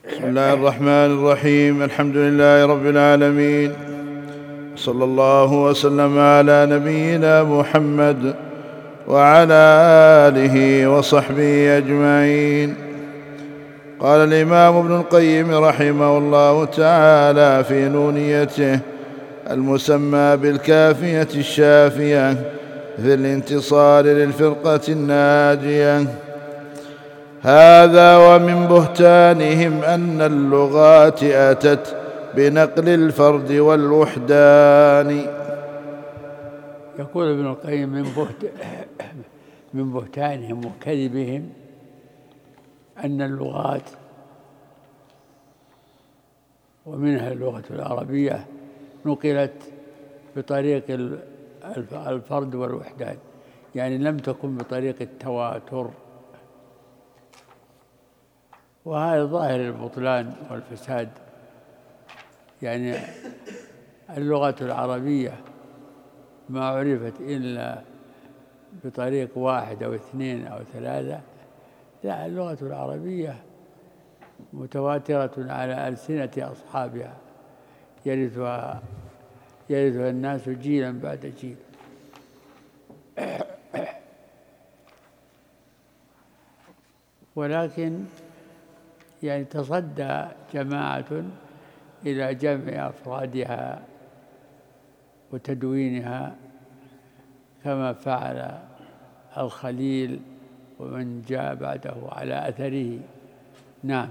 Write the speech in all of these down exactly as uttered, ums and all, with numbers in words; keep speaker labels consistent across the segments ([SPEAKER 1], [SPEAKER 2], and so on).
[SPEAKER 1] بسم الله الرحمن الرحيم. الحمد لله رب العالمين، صلى الله وسلم على نبينا محمد وعلى آله وصحبه أجمعين. قال الإمام ابن القيم رحمه الله تعالى في نونيته المسمى بالكافية الشافية في الانتصار للفرقة الناجية: هذا ومن بهتانهم أن اللغات أتت بنقل الفرد والوحدان.
[SPEAKER 2] يقول ابن القيم من, بهت من بهتانهم وكذبهم أن اللغات، ومنها اللغة العربية، نقلت بطريق الفرد والوحدان، يعني لم تكن بطريق التواتر، وهذا ظاهر البطلان والفساد. يعني اللغة العربية ما عرفت إلا بطريق واحد أو اثنين أو ثلاثة، لا، اللغة العربية متواترة على ألسنة أصحابها، يرثها يرثها الناس جيلا بعد جيل. ولكن يعني تصدى جماعة إلى جمع أفرادها وتدوينها كما فعل الخليل ومن جاء بعده على أثره. نعم.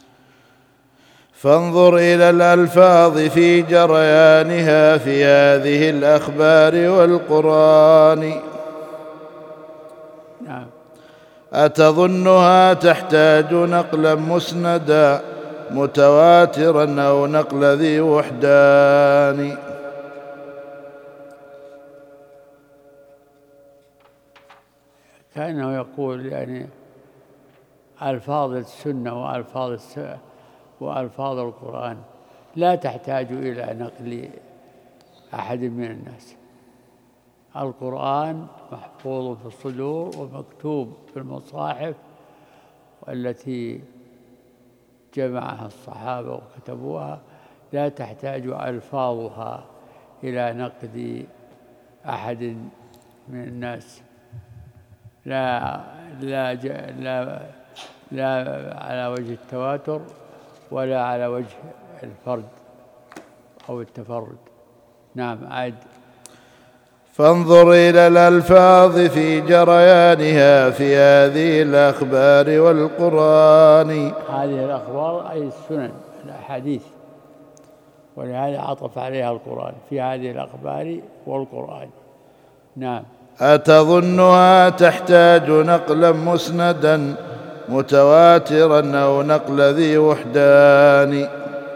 [SPEAKER 1] فانظر إلى الألفاظ في جريانها في هذه الأخبار والقرآن.
[SPEAKER 2] نعم.
[SPEAKER 1] أتظنها تحتاج نقلا مسندا متواترا أو نقل ذي وحدان؟
[SPEAKER 2] كأنه يقول يعني ألفاظ السنة وألفاظ وألفاظ القرآن لا تحتاج إلى نقل أحد من الناس. القرآن محفوظ في الصدور ومكتوب في المصاحف التي جمعها الصحابة وكتبوها، لا تحتاج ألفاظها إلى نقد أحد من الناس، لا لا لا لا على وجه التواتر ولا على وجه الفرد أو التفرد. نعم. عاد.
[SPEAKER 1] فانظر إلى الألفاظ في جريانها في هذه الأخبار والقرآن.
[SPEAKER 2] هذه الأخبار أي السنن الأحاديث، ولهذا عطف عليها القرآن في هذه الأخبار والقرآن. نعم.
[SPEAKER 1] أتظنها تحتاج نقلا مسندا متواترا أو نقل ذي وحدان؟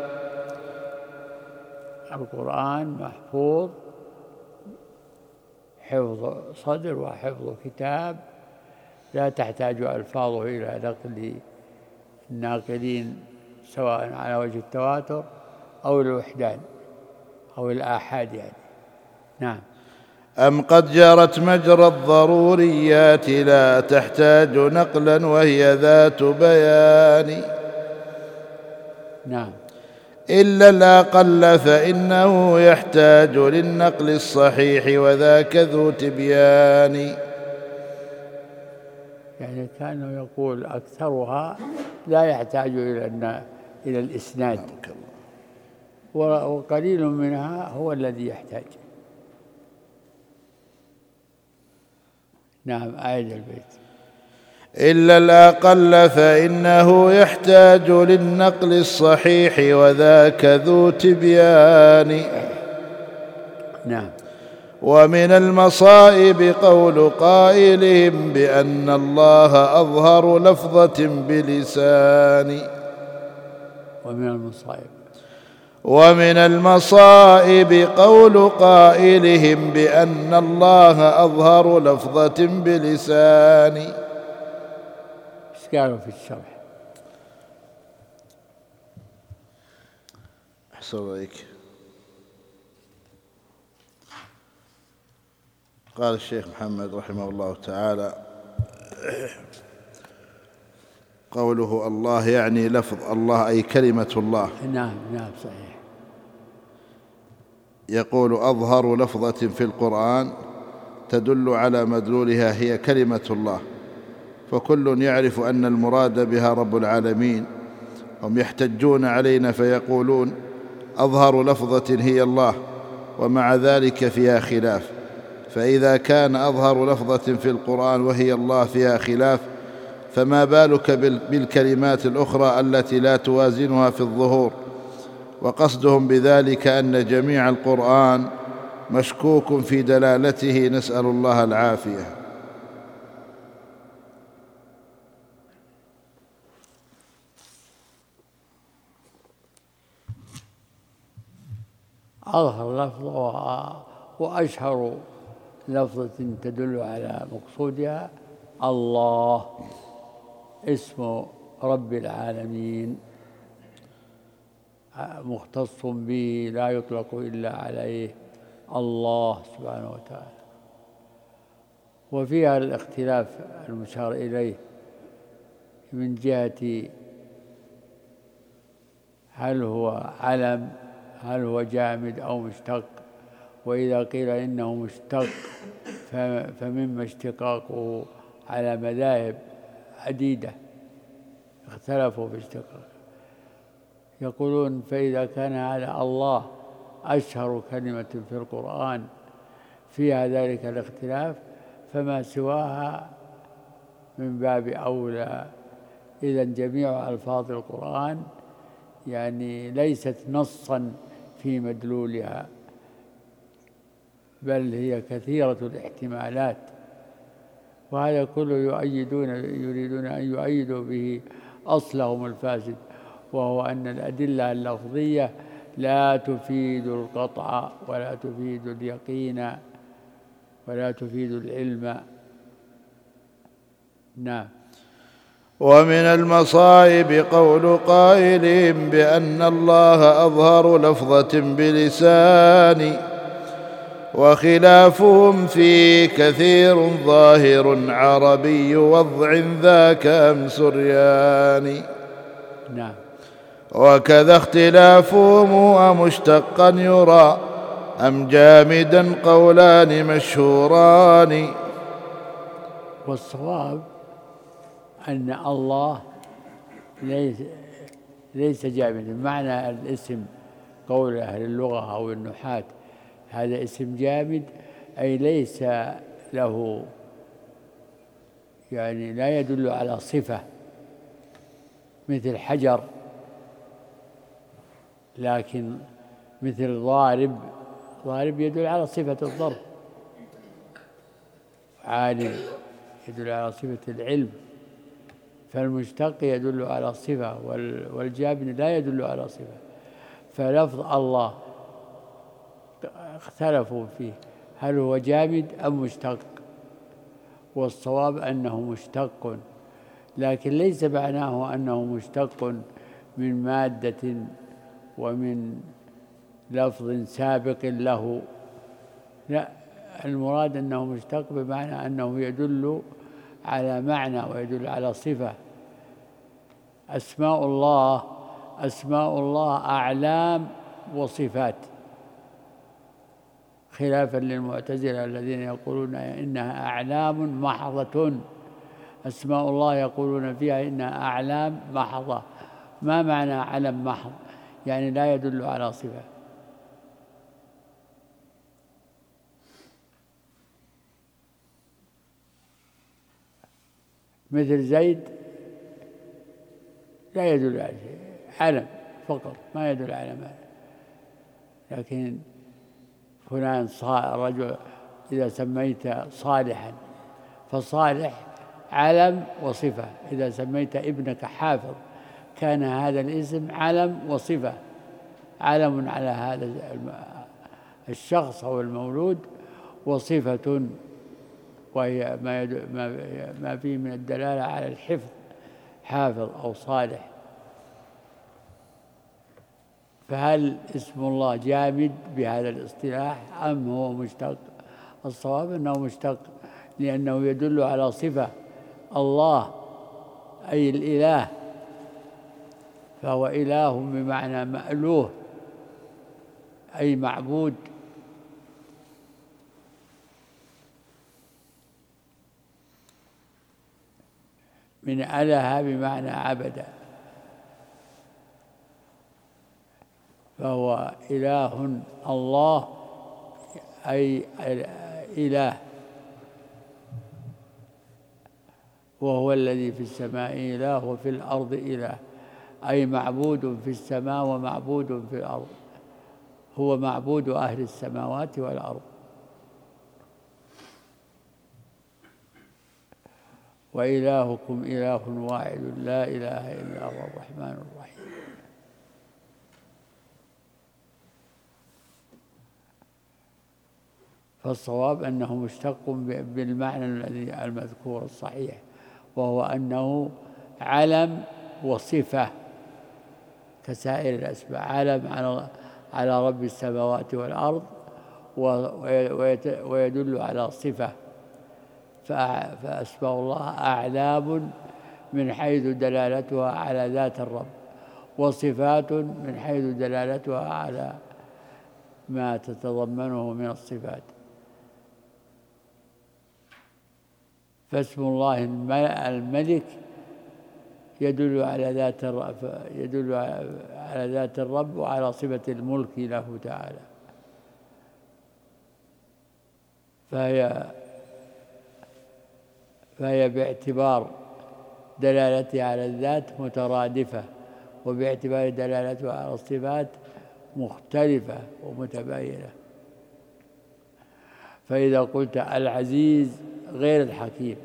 [SPEAKER 2] القرآن محفوظ حفظ صدر وحفظ كتاب، لا تحتاج ألفاظه إلى نقل الناقلين سواء على وجه التواتر أو الوحدان أو الآحاد يعني. نعم.
[SPEAKER 1] أم قد جرت مجرى الضروريات لا تحتاج نقلا وهي ذات بيان؟
[SPEAKER 2] نعم.
[SPEAKER 1] إلا الأقل فإنه يحتاج للنقل الصحيح وذاك ذو تبيان.
[SPEAKER 2] يعني كانه يقول أكثرها لا يحتاج إلى إلى الإسناد، وقليل منها هو الذي يحتاج. نعم. أعيد البيت.
[SPEAKER 1] إلا الأقل فإنه يحتاج للنقل الصحيح وذاك ذو تبيان.
[SPEAKER 2] نعم.
[SPEAKER 1] ومن المصائب قول قائلهم بأن الله أظهر لفظة بلسان.
[SPEAKER 2] ومن المصائب
[SPEAKER 1] ومن المصائب قول قائلهم بأن الله أظهر لفظة بلسان.
[SPEAKER 2] ايش قالوا في الشرح؟
[SPEAKER 1] أحسن عليك. قال الشيخ محمد رحمه الله تعالى: قوله الله يعني لفظ الله أي كلمة الله.
[SPEAKER 2] نعم نعم صحيح.
[SPEAKER 1] يقول أظهر لفظة في القرآن تدل على مدلولها هي كلمة الله، فكل يعرف أن المراد بها رب العالمين. هم يحتجون علينا فيقولون أظهر لفظة هي الله، ومع ذلك فيها خلاف. فإذا كان أظهر لفظة في القرآن وهي الله فيها خلاف، فما بالك بالكلمات الأخرى التي لا توازنها في الظهور. وقصدهم بذلك أن جميع القرآن مشكوك في دلالته، نسأل الله العافية.
[SPEAKER 2] أظهر لفظة وأشهر لفظة تدل على مقصودها الله، اسم رب العالمين مختص به لا يطلق إلا عليه الله سبحانه وتعالى. وفيها الاختلاف المشار إليه من جهة هل هو علم، هل هو جامد أو مشتق. وإذا قيل إنه مشتق فمما اشتقاقه على مذاهب عديدة اختلفوا في اشتقاقه. يقولون فإذا كان على الله أشهر كلمة في القرآن فيها ذلك الاختلاف، فما سواها من باب أولى. إذن جميع ألفاظ القرآن يعني ليست نصا في مدلولها، بل هي كثيرة الاحتمالات. وهذا كله يؤيدون يريدون أن يؤيدوا به أصلهم الفاسد، وهو أن الأدلة اللفظية لا تفيد القطع ولا تفيد اليقين ولا تفيد العلم. نعم.
[SPEAKER 1] ومن المصائب قول قائلهم بأن الله أظهر لفظة بلسان، وخلافهم في كثير ظاهر عربي وضع ذاك أم سريان.
[SPEAKER 2] نعم.
[SPEAKER 1] وكذا اختلافهم أمشتقا يرى أم جامدا قولان مشهوران.
[SPEAKER 2] والصواب أن الله ليس ليس جامدا. معنى الاسم قول أهل اللغة أو النحاة هذا اسم جامد، أي ليس له يعني لا يدل على صفة مثل حجر، لكن مثل ضارب، ضارب يدل على صفة الضرب. عالم يدل على صفة العلم. فالمشتق يدل على صفة والجامد لا يدل على صفة. فلفظ الله اختلفوا فيه هل هو جامد أم مشتق، والصواب أنه مشتق، لكن ليس معناه أنه مشتق من مادة ومن لفظ سابق له، لا، المراد أنه مشتق بمعنى أنه يدل على معنى ويدل على صفة. أسماء الله أسماء الله أعلام وصفات، خلافا للمعتزلة الذين يقولون إنها أعلام محضة. أسماء الله يقولون فيها إنها أعلام محضة. ما معنى علم محض؟ يعني لا يدل على صفة. مثل زيد لا يدل على شيء، علم فقط ما يدل على معنى. لكن فلان رجل إذا سميت صالحا فصالح علم وصفة. إذا سميت ابنك حافظ كان هذا الاسم علم وصفة، علم على هذا الشخص أو المولود، وصفة وهي ما ما فيه من الدلالة على الحفظ، حافظ أو صالح. فهل اسم الله جامد بهذا الاصطلاح أم هو مشتق؟ الصواب أنه مشتق، لأنه يدل على صفة. الله أي الإله، فهو إله بمعنى مألوه أي معبود. من أله بمعنى عبد، فهو إله الله أي إله، وهو الذي في السماء إله وفي الأرض إله، أي معبود في السماء ومعبود في الأرض، هو معبود أهل السماوات والأرض. وإلهكم إله واحد لا إله إلا هو الرحمن الرحيم. فالصواب أنه مشتق بالمعنى الذي المذكور الصحيح، وهو أنه علم وصفة كسائر الأسماء، علم على على رب السماوات والأرض، ويدل على صفة. فأسماء الله أعلام من حيث دلالتها على ذات الرب، وصفات من حيث دلالتها على ما تتضمنه من الصفات. فاسم الله الملك يدل على ذات الرب، يدل على ذات الرب وعلى صفة الملك له تعالى، فهي فهي باعتبار دلالتها على الذات مترادفة، وباعتبار دلالتها على الصفات مختلفة ومتباينة. فإذا قلت العزيز غير الحكيم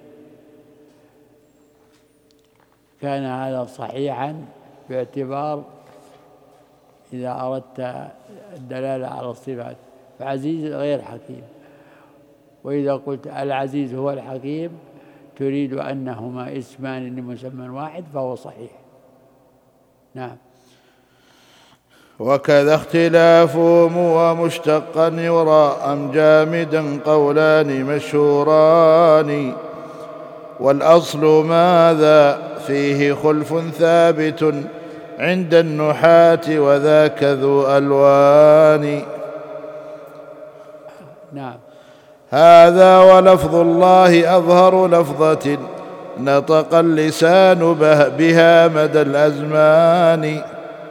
[SPEAKER 2] كان هذا صحيحا باعتبار إذا أردت الدلالة على الصفات، فعزيز غير حكيم. وإذا قلت العزيز هو الحكيم تريد أنهما اسمان لمسمى واحد فهو صحيح. نعم.
[SPEAKER 1] وكذا اختلافهم ومشتقا يرى أم جامدا قولان مشهوران، والأصل ماذا فيه خلف ثابت عند النحاة وذاك ذو ألوان.
[SPEAKER 2] نعم.
[SPEAKER 1] هذا ولفظ الله أظهر لفظة نطق اللسان بها مدى الأزمان.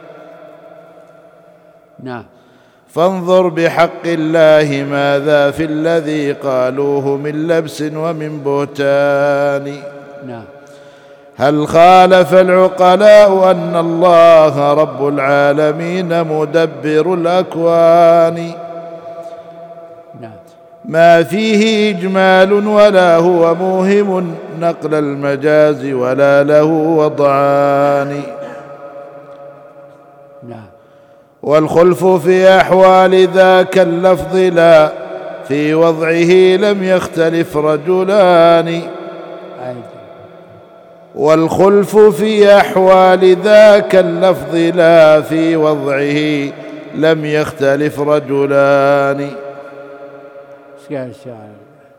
[SPEAKER 2] نعم.
[SPEAKER 1] فانظر بحق الله ماذا في الذي قالوه من لبس ومن بهتان.
[SPEAKER 2] نعم.
[SPEAKER 1] هل خالف العقلاء أن الله رب العالمين مدبر الأكوان؟
[SPEAKER 2] نعم.
[SPEAKER 1] ما فيه إجمال ولا هو موهم نقل المجاز ولا له وضعان.
[SPEAKER 2] نعم.
[SPEAKER 1] والخلف في أحوال ذاك اللفظ لا في وضعه لم يختلف رجلان. والخلف في أحوال ذاك اللفظ لا في وضعه لم يختلف رجلان.
[SPEAKER 2] قال الشاعر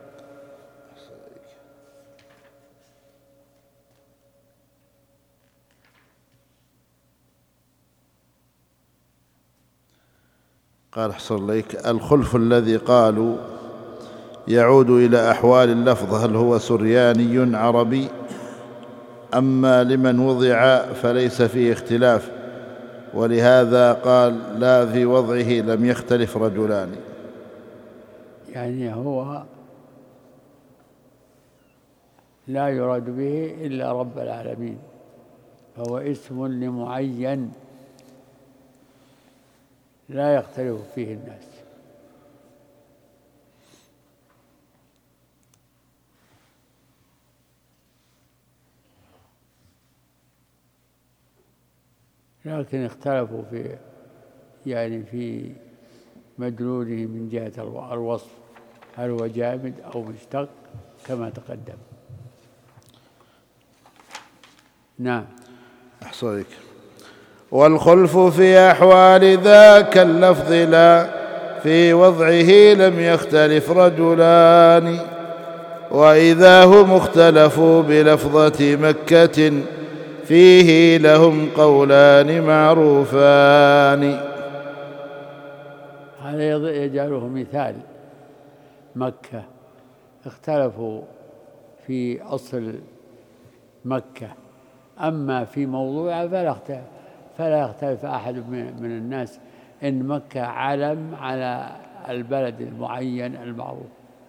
[SPEAKER 1] قال أحسن إليك الخلف الذي قالوا يعود إلى أحوال اللفظ، هل هو سرياني عربي؟ أما لمن وضع فليس فيه اختلاف، ولهذا قال لا في وضعه لم يختلف رجلان.
[SPEAKER 2] يعني هو لا يراد به إلا رب العالمين، فهو اسم لمعين لا يختلف فيه الناس. لكن اختلفوا في يعني في مدلوله من جهة الوصف، هل هو جامد أو مشتق كما تقدم. نعم.
[SPEAKER 1] أحصرك. والخلف في أحوال ذاك اللفظ لا في وضعه لم يختلف رجلان. وإذا هم اختلفوا بلفظة مكة فيه لهم قولان معروفان.
[SPEAKER 2] هذا يجعله مثال. مكة اختلفوا في أصل مكة، أما في موضوعها فلا اختلف فلا يختلف أحد من الناس إن مكة علم على البلد المعين المعروف،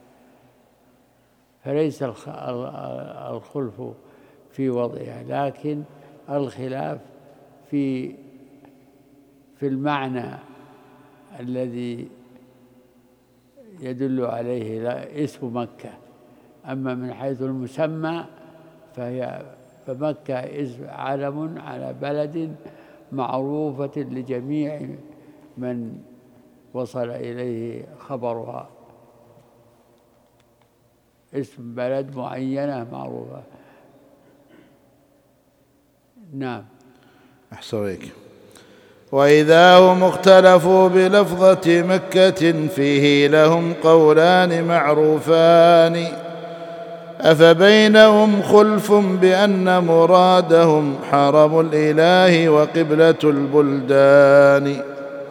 [SPEAKER 2] فليس الخلف في وضعها، لكن الخلاف في في المعنى الذي يدل عليه اسم مكة. أما من حيث المسمى فهي فمكة اسم علم على بلد معروفة لجميع من وصل إليه خبرها، اسم بلد معينة معروفة. نعم.
[SPEAKER 1] أحسن عليك. وإذا هم اختلفوا بلفظة مكة فيه لهم قولان معروفان، أفبينهم خلف بأن مرادهم حرم الإله وقبلة البلدان.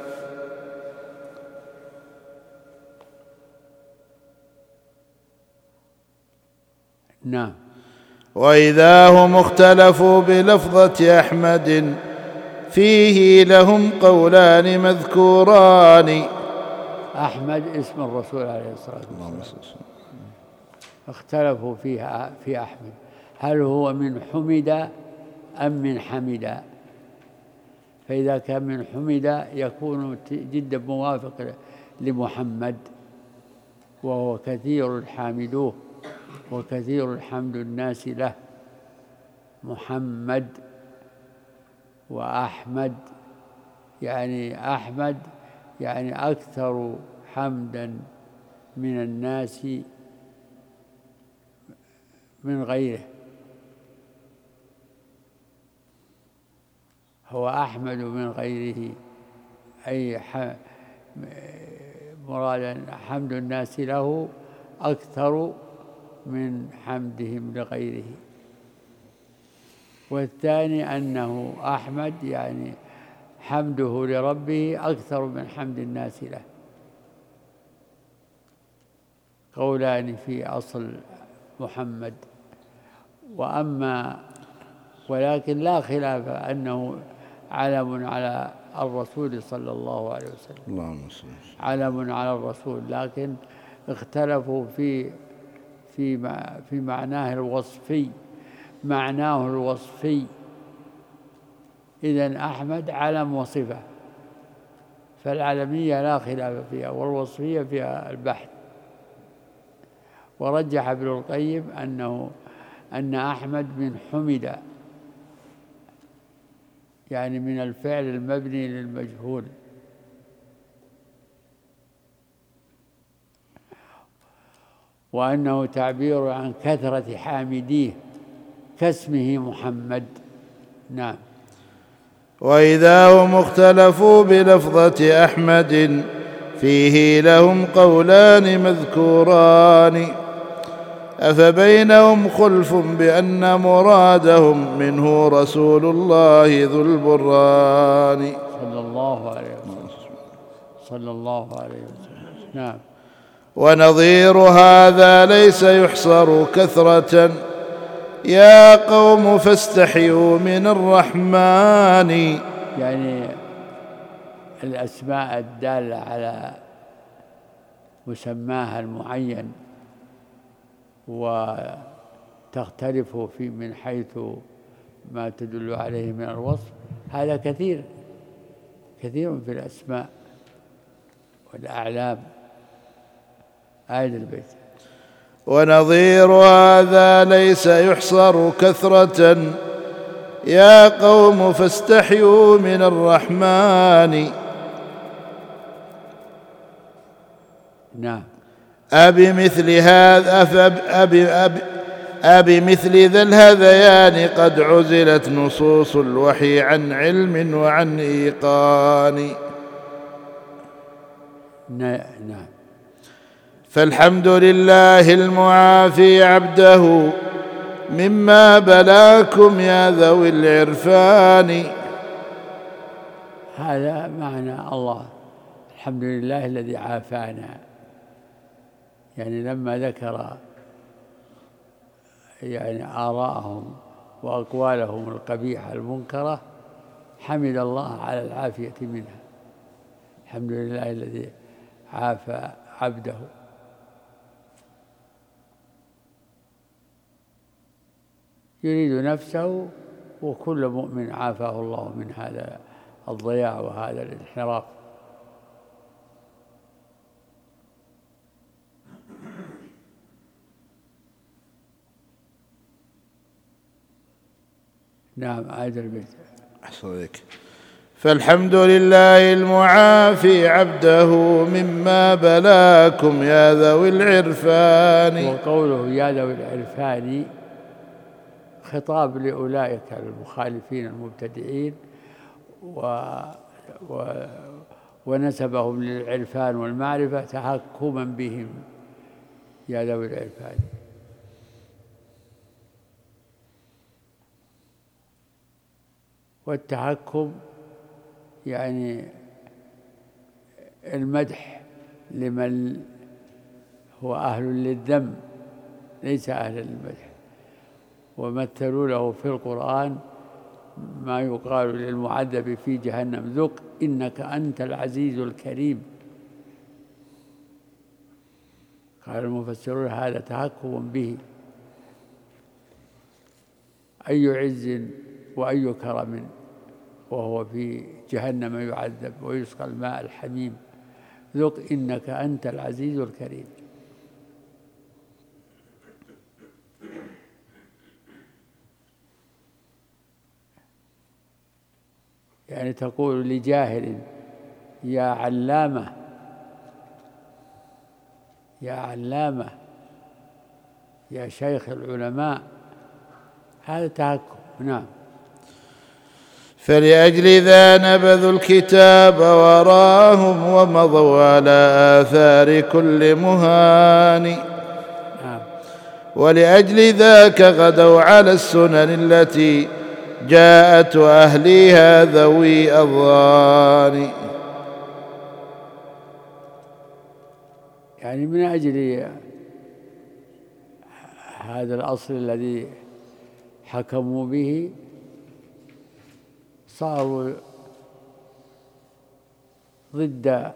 [SPEAKER 2] نعم.
[SPEAKER 1] وإذا هم اختلفوا بلفظة أحمد فيه لهم قولان مذكوران.
[SPEAKER 2] أحمد اسم الرسول عليه الصلاة والسلام، اختلفوا فيها في أحمد، هل هو من حمد أم من حمد؟ فإذا كان من حمد يكون جدا موافق لمحمد، وهو كثير حامدوه وكثير الحمد الناس له. محمد وأحمد يعني أحمد يعني أكثر حمدا من الناس من غيره، هو أحمد من غيره، أي مرادا حمد الناس له أكثر من حمدهم لغيره. والثاني أنه أحمد يعني حمده لربه أكثر من حمد الناس له. قولان في أصل محمد. وأما ولكن لا خلاف أنه علم على الرسول صلى الله عليه وسلم،
[SPEAKER 1] اللهم صل.
[SPEAKER 2] علم على الرسول، لكن اختلفوا في في في معناه الوصفي معناه الوصفي. إذن أحمد علم وصفة، فالعلمية لا خلاف فيها، والوصفية فيها البحث. ورجح ابن القيم أنه أن أحمد من حمد، يعني من الفعل المبني للمجهول. وأنه تعبير عن كثرة حامديه كاسمه محمد. نعم.
[SPEAKER 1] وإذا هم اختلفوا بلفظة أحمد فيه لهم قولان مذكوران، أفبينهم خلف بأن مرادهم منه رسول الله ذو البرهان.
[SPEAKER 2] صلى الله عليه وسلم. صلى الله عليه وسلم. نعم.
[SPEAKER 1] ونظير هذا ليس يحصر كثرة يا قوم فاستحيوا من الرحمن.
[SPEAKER 2] يعني الأسماء الدالة على مسماها المعين وتختلف في من حيث ما تدل عليه من الوصف، هذا كثير كثير في الأسماء والأعلام. آية البيت.
[SPEAKER 1] ونظير هذا ليس يحصر كثرة يا قوم فاستحيوا من الرحمن.
[SPEAKER 2] نعم.
[SPEAKER 1] أبي مثل هذا أبي أبي أبي مثل ذا الهذيان قد عزلت نصوص الوحي عن علم وعن إيقان.
[SPEAKER 2] نعم.
[SPEAKER 1] فالحمد لله المعافي عبده مما بلاكم يا ذوي العرفان.
[SPEAKER 2] هذا معنى الله الحمد لله الذي عافانا. يعني لما ذكر يعني آراءهم وأقوالهم القبيحة المنكرة حمد الله على العافية منها. الحمد لله الذي عافى عبده. يريد نفسه وكل مؤمن عافاه الله من هذا الضياع وهذا الانحراف. نعم عاد البيت.
[SPEAKER 1] أحسن عليك. فالحمد لله المعافي عبده مما بلاكم يا ذوي العرفان.
[SPEAKER 2] وقوله يا ذوي العرفان خطاب لأولئك المخالفين المبتدئين و... و... ونسبهم للعرفان والمعرفة تحكما بهم يا ذوي العرفان. والتحكم يعني المدح لمن هو أهل للذم ليس أهل للمدح. ومثلوا له في القرآن ما يقال للمعذب في جهنم ذق إنك أنت العزيز الكريم. قال المفسرون هذا تحكم به. أي عز وأي كرم وهو في جهنم يعذب ويسقى الماء الحميم ذق إنك أنت العزيز الكريم. يعني تقول لجاهل يا علامة يا علامة يا شيخ العلماء. هذا تحكم. نعم.
[SPEAKER 1] فلأجل ذا نبذوا الكتاب وراهم ومضوا على آثار كل مهان.
[SPEAKER 2] نعم.
[SPEAKER 1] ولأجل ذاك غدوا على السنن التي جاءت أهليها ذوي أضغان.
[SPEAKER 2] يعني من أجل هذا الأصل الذي حكموا به صاروا ضد.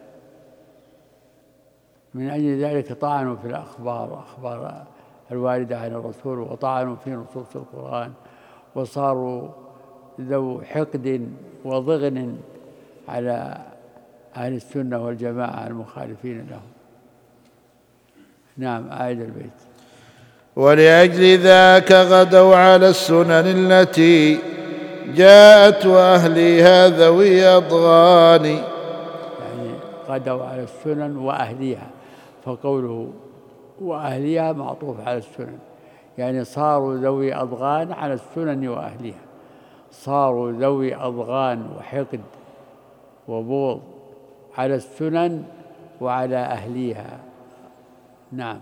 [SPEAKER 2] من أجل ذلك طعنوا في الأخبار أخبار الواردة عن الرسول وطعنوا في نصوص القرآن وصاروا ذو حقد وضغن على أهل السنة والجماعة المخالفين لهم. نعم أعيد البيت.
[SPEAKER 1] ولأجل ذاك غدوا على السنن التي جاءت وأهليها ذوي أضغان.
[SPEAKER 2] يعني غدوا على السنن وأهليها، فقوله وأهليها معطوف على السنن، يعني صاروا ذوي أضغان على السنن وأهليها، صاروا ذوي أضغان وحقد وبغض على السنن وعلى أهليها. نعم.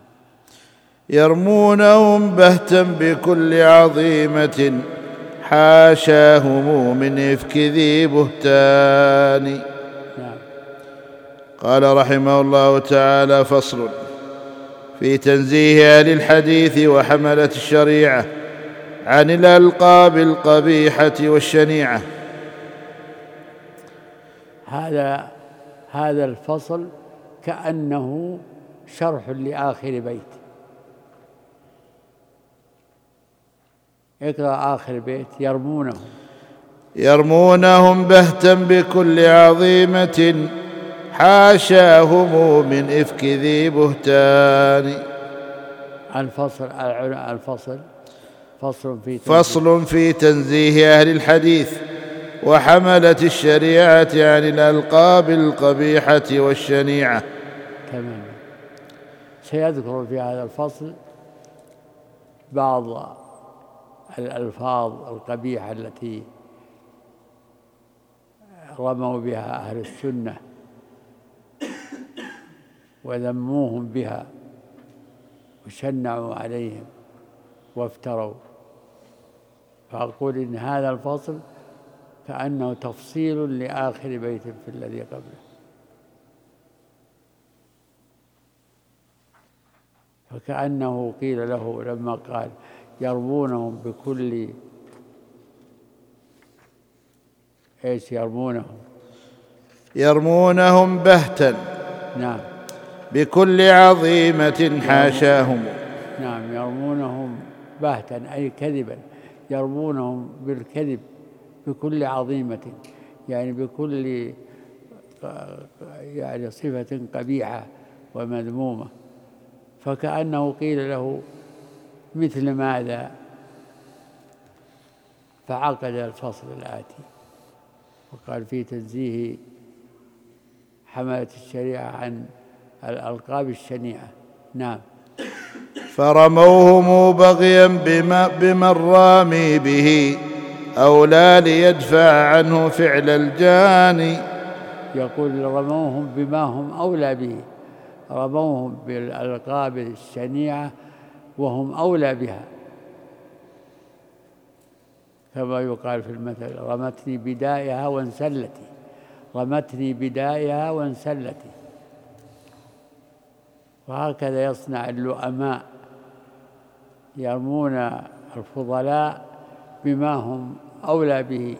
[SPEAKER 1] يرمونهم بهتا بكل عظيمة حاشاهم من إفك ذي بهتان.
[SPEAKER 2] نعم.
[SPEAKER 1] قال رحمه الله تعالى: فصل في تنزيه أهل الحديث وحملة الشريعة عن الألقاب القبيحة والشنيعة.
[SPEAKER 2] هذا هذا الفصل كأنه شرح لآخر بيت. اقرأ آخر بيت. يرمونهم
[SPEAKER 1] يرمونهم بهتا بكل عظيمة حاشاهم من إفك ذي بهتان.
[SPEAKER 2] الفصل الفصل فصل في تنزيه.
[SPEAKER 1] فصل في تنزيه أهل الحديث وحملة الشريعة عن الألقاب القبيحة والشنيعة.
[SPEAKER 2] تمام. سيذكر في هذا الفصل بعض الألفاظ القبيحة التي رموا بها أهل السنة وذموهم بها وشنعوا عليهم وافتروا. فأقول إن هذا الفصل كأنه تفصيل لآخر بيت في الذي قبله. فكأنه قيل له لما قال يرمونهم بكل ايش يرمونهم
[SPEAKER 1] يرمونهم بهتا
[SPEAKER 2] نعم
[SPEAKER 1] بكل عظيمة حاشاهم.
[SPEAKER 2] نعم يرمونهم بهتا أي كذبا، يرمونهم بالكذب بكل عظيمة يعني بكل يعني صفة قبيحة ومذمومة. فكأنه قيل له مثل ماذا، فعقد الفصل الآتي وقال في تنزيه حملة الشريعة عن الألقاب الشنيعة. نعم.
[SPEAKER 1] فرموهم بغيا بما بمن رامي به أولى ليدفع عنه فعل الجاني.
[SPEAKER 2] يقول رموهم بما هم أولى به، رموهم بالألقاب الشنيعة وهم أولى بها، كما يقال في المثل رمتني بدائها وانسلتي، رمتني بدائها وانسلتي. وهكذا يصنع اللؤماء، يرمون الفضلاء بما هم أولى به.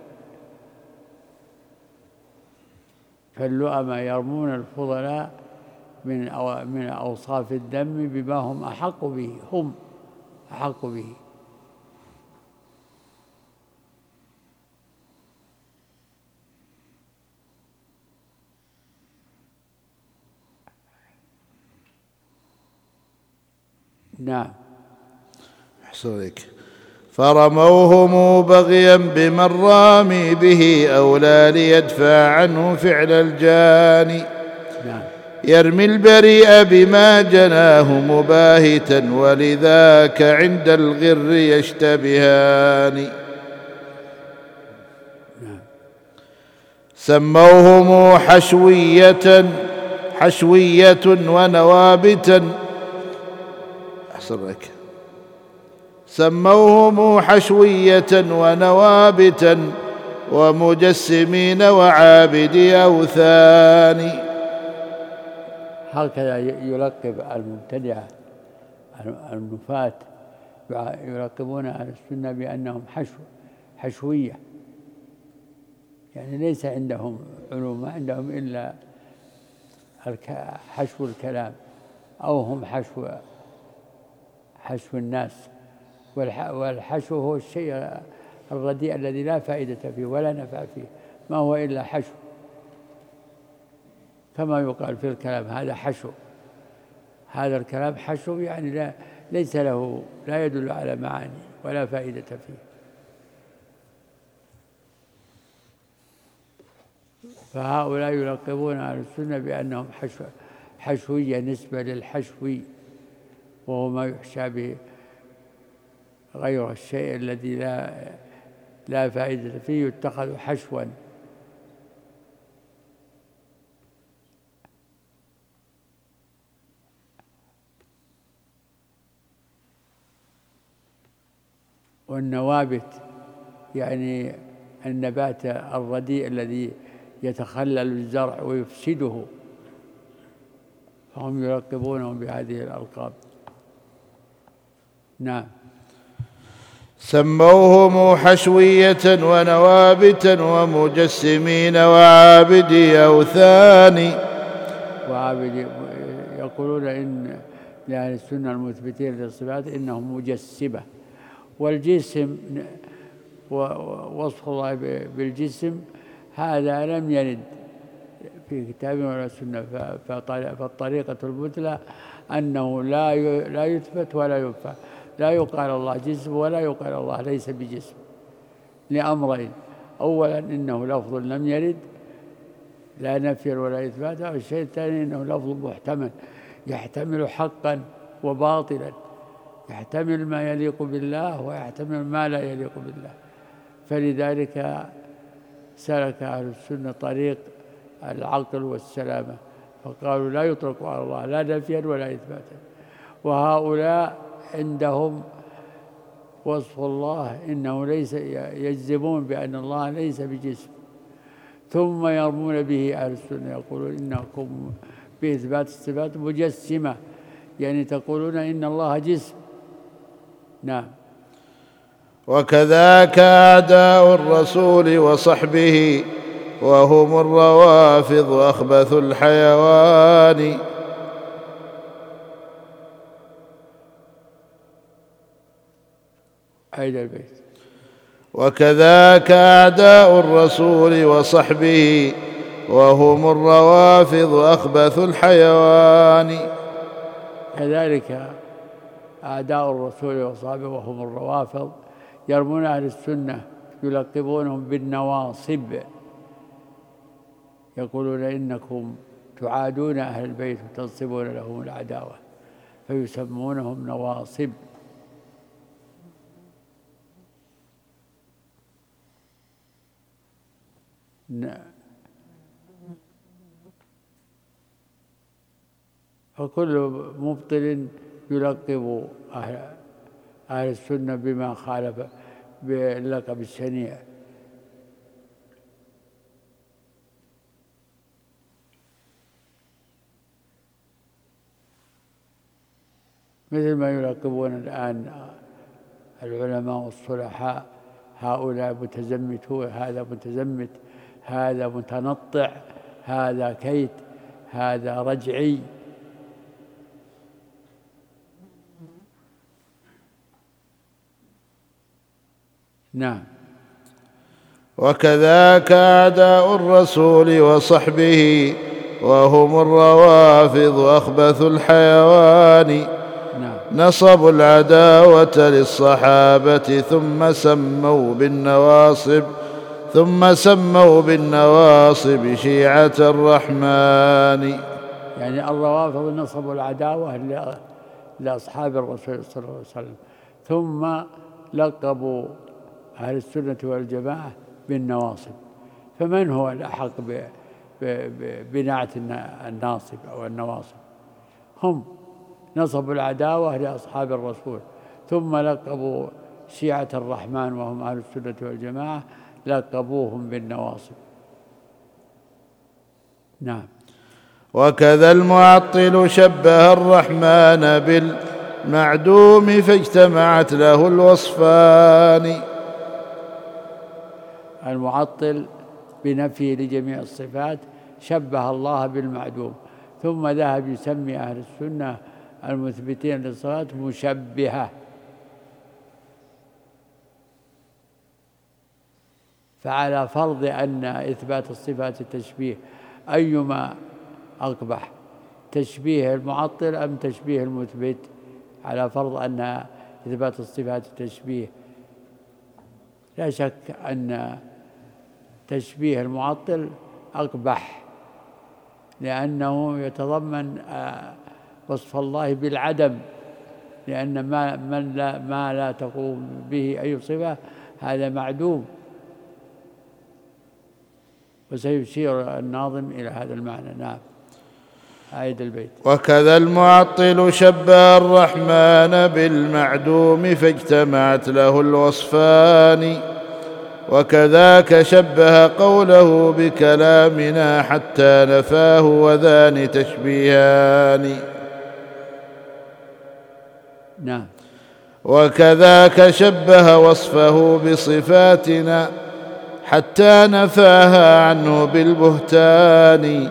[SPEAKER 2] فاللؤماء يرمون الفضلاء من من أوصاف الذم بما هم أحق به، هم أحق به. نعم.
[SPEAKER 1] أحسنك. فرموهم بغيا بمن رامي به أولى ليدفع عنه فعل الجاني.
[SPEAKER 2] نعم.
[SPEAKER 1] يرمي البريء بما جناه مباهتا ولذاك عند الغر يشتبهان.
[SPEAKER 2] نعم.
[SPEAKER 1] سموهم حشوية حشوية ونوابتا أحسنك. سموهم حشوية ونوابتا ومجسمين وعابدي أوثان.
[SPEAKER 2] هكذا يلقب المبتدعة النفاة، يلقبون أهل السنة بأنهم حشو حشوية، يعني ليس عندهم علوم، ما عندهم إلا حشو الكلام، أو هم حشو حشو الناس. والحشو هو الشيء الرديء الذي لا فائدة فيه ولا نفع فيه، ما هو إلا حشو، كما يقال في الكلام هذا حشو، هذا الكلام حشو يعني لا ليس له لا يدل على معاني ولا فائدة فيه. فهؤلاء يلقبون أهل السنة بأنهم حشو حشوية نسبة للحشوي، وهو ما يحشى به غير الشيء الذي لا لا فائدة فيه يتخذ حشوا. والنوابت يعني النبات الرديء الذي يتخلل الزرع ويفسده، فهم يلقبونهم بهذه الألقاب. نعم.
[SPEAKER 1] سموهم حشوية ونوابتا ومجسمين وعابدي أوثان.
[SPEAKER 2] وعابدي يقولون إن لأهل السنة المثبتين للصفات إنهم مجسبة، والجسم ووصف الله بالجسم هذا لم يرد في كتاب ولا سنة. فالطريقة المثلى أنه لا لا يثبت ولا ينفع، لا يقال الله جسم ولا يقال الله ليس بجسم، لأمرين: أولا إنه لفظ لم يرد لا نفي ولا إثبات، والشيء الثاني إنه لفظ محتمل يحتمل حقا وباطلا، يحتمل ما يليق بالله ويحتمل ما لا يليق بالله. فلذلك سلك أهل السنة طريق العقل والسلامة، فقالوا لا يطلق على الله لا نفيا ولا إثباتا. وهؤلاء عندهم وصف الله إنه ليس، يجزمون بأن الله ليس بجسم، ثم يرمون به أهل السنة يقولون إنكم بإثبات الصفات مجسمة، يعني تقولون إن الله جسم. نعم.
[SPEAKER 1] وكذاك أعداء الرسول وصحبه وهم الروافض أخبث الحيوان.
[SPEAKER 2] أعيد البيت.
[SPEAKER 1] وكذاك أعداء الرسول وصحبه وهم الروافض أخبث الحيوان.
[SPEAKER 2] كذلك أعداء الرسول وصحبه وهم الروافض يرمون أهل السنة، يلقبونهم بالنواصب، يقولون إنكم تعادون أهل البيت وتنصبون لهم العداوة، فيسمونهم نواصب. فكل مبطل يلقب أهل, أهل السنة بما خالف باللقب الشنيع. مثل ما يلقبون الآن العلماء والصلحاء، هؤلاء متزمتون، هذا متزمت، هذا متنطع، هذا كيت، هذا رجعي. نعم.
[SPEAKER 1] وكذاك أعداء الرسول وصحبه وهم الروافض أخبث الحيوان.
[SPEAKER 2] نعم.
[SPEAKER 1] نصبوا العداوة للصحابة ثم سموا بالنواصب ثم سموا بالنواصب شيعة الرحمن.
[SPEAKER 2] يعني الروافض نصبوا العداوة لأصحاب الرسول صلى الله عليه وسلم، ثم لقبوا أهل السنة والجماعة بالنواصب. فمن هو الأحق بنعت الناصب أو النواصب؟ هم نصبوا العداوة لأصحاب الرسول، ثم لقبوا شيعة الرحمن وهم أهل السنة والجماعة، لقبوهم بالنواصب. نعم.
[SPEAKER 1] وكذا المعطل شبه الرحمن بالمعدوم فاجتمعت له الوصفان.
[SPEAKER 2] المعطل بنفي لجميع الصفات شبه الله بالمعدوم، ثم ذهب يسمي أهل السنة المثبتين للصفات مشبهة. فعلى فرض أن إثبات الصفات التشبيه، أيما أقبح، تشبيه المعطل أم تشبيه المثبت؟ على فرض أن إثبات الصفات التشبيه، لا شك أن تشبيه المعطل أقبح، لأنه يتضمن وصف الله بالعدم، لأن ما, من لا ما لا تقوم به أي صفة هذا معدوم. وسيشير الناظم إلى هذا المعنى. نعم. أعيد البيت.
[SPEAKER 1] وكذا المعطل شبه الرحمن بالمعدوم فاجتمعت له الوصفان. وكذاك شبه قوله بكلامنا حتى نفاه وذان تشبيهان.
[SPEAKER 2] نعم.
[SPEAKER 1] وكذاك شبه وصفه بصفاتنا حتى نفاها عنه بالبهتان.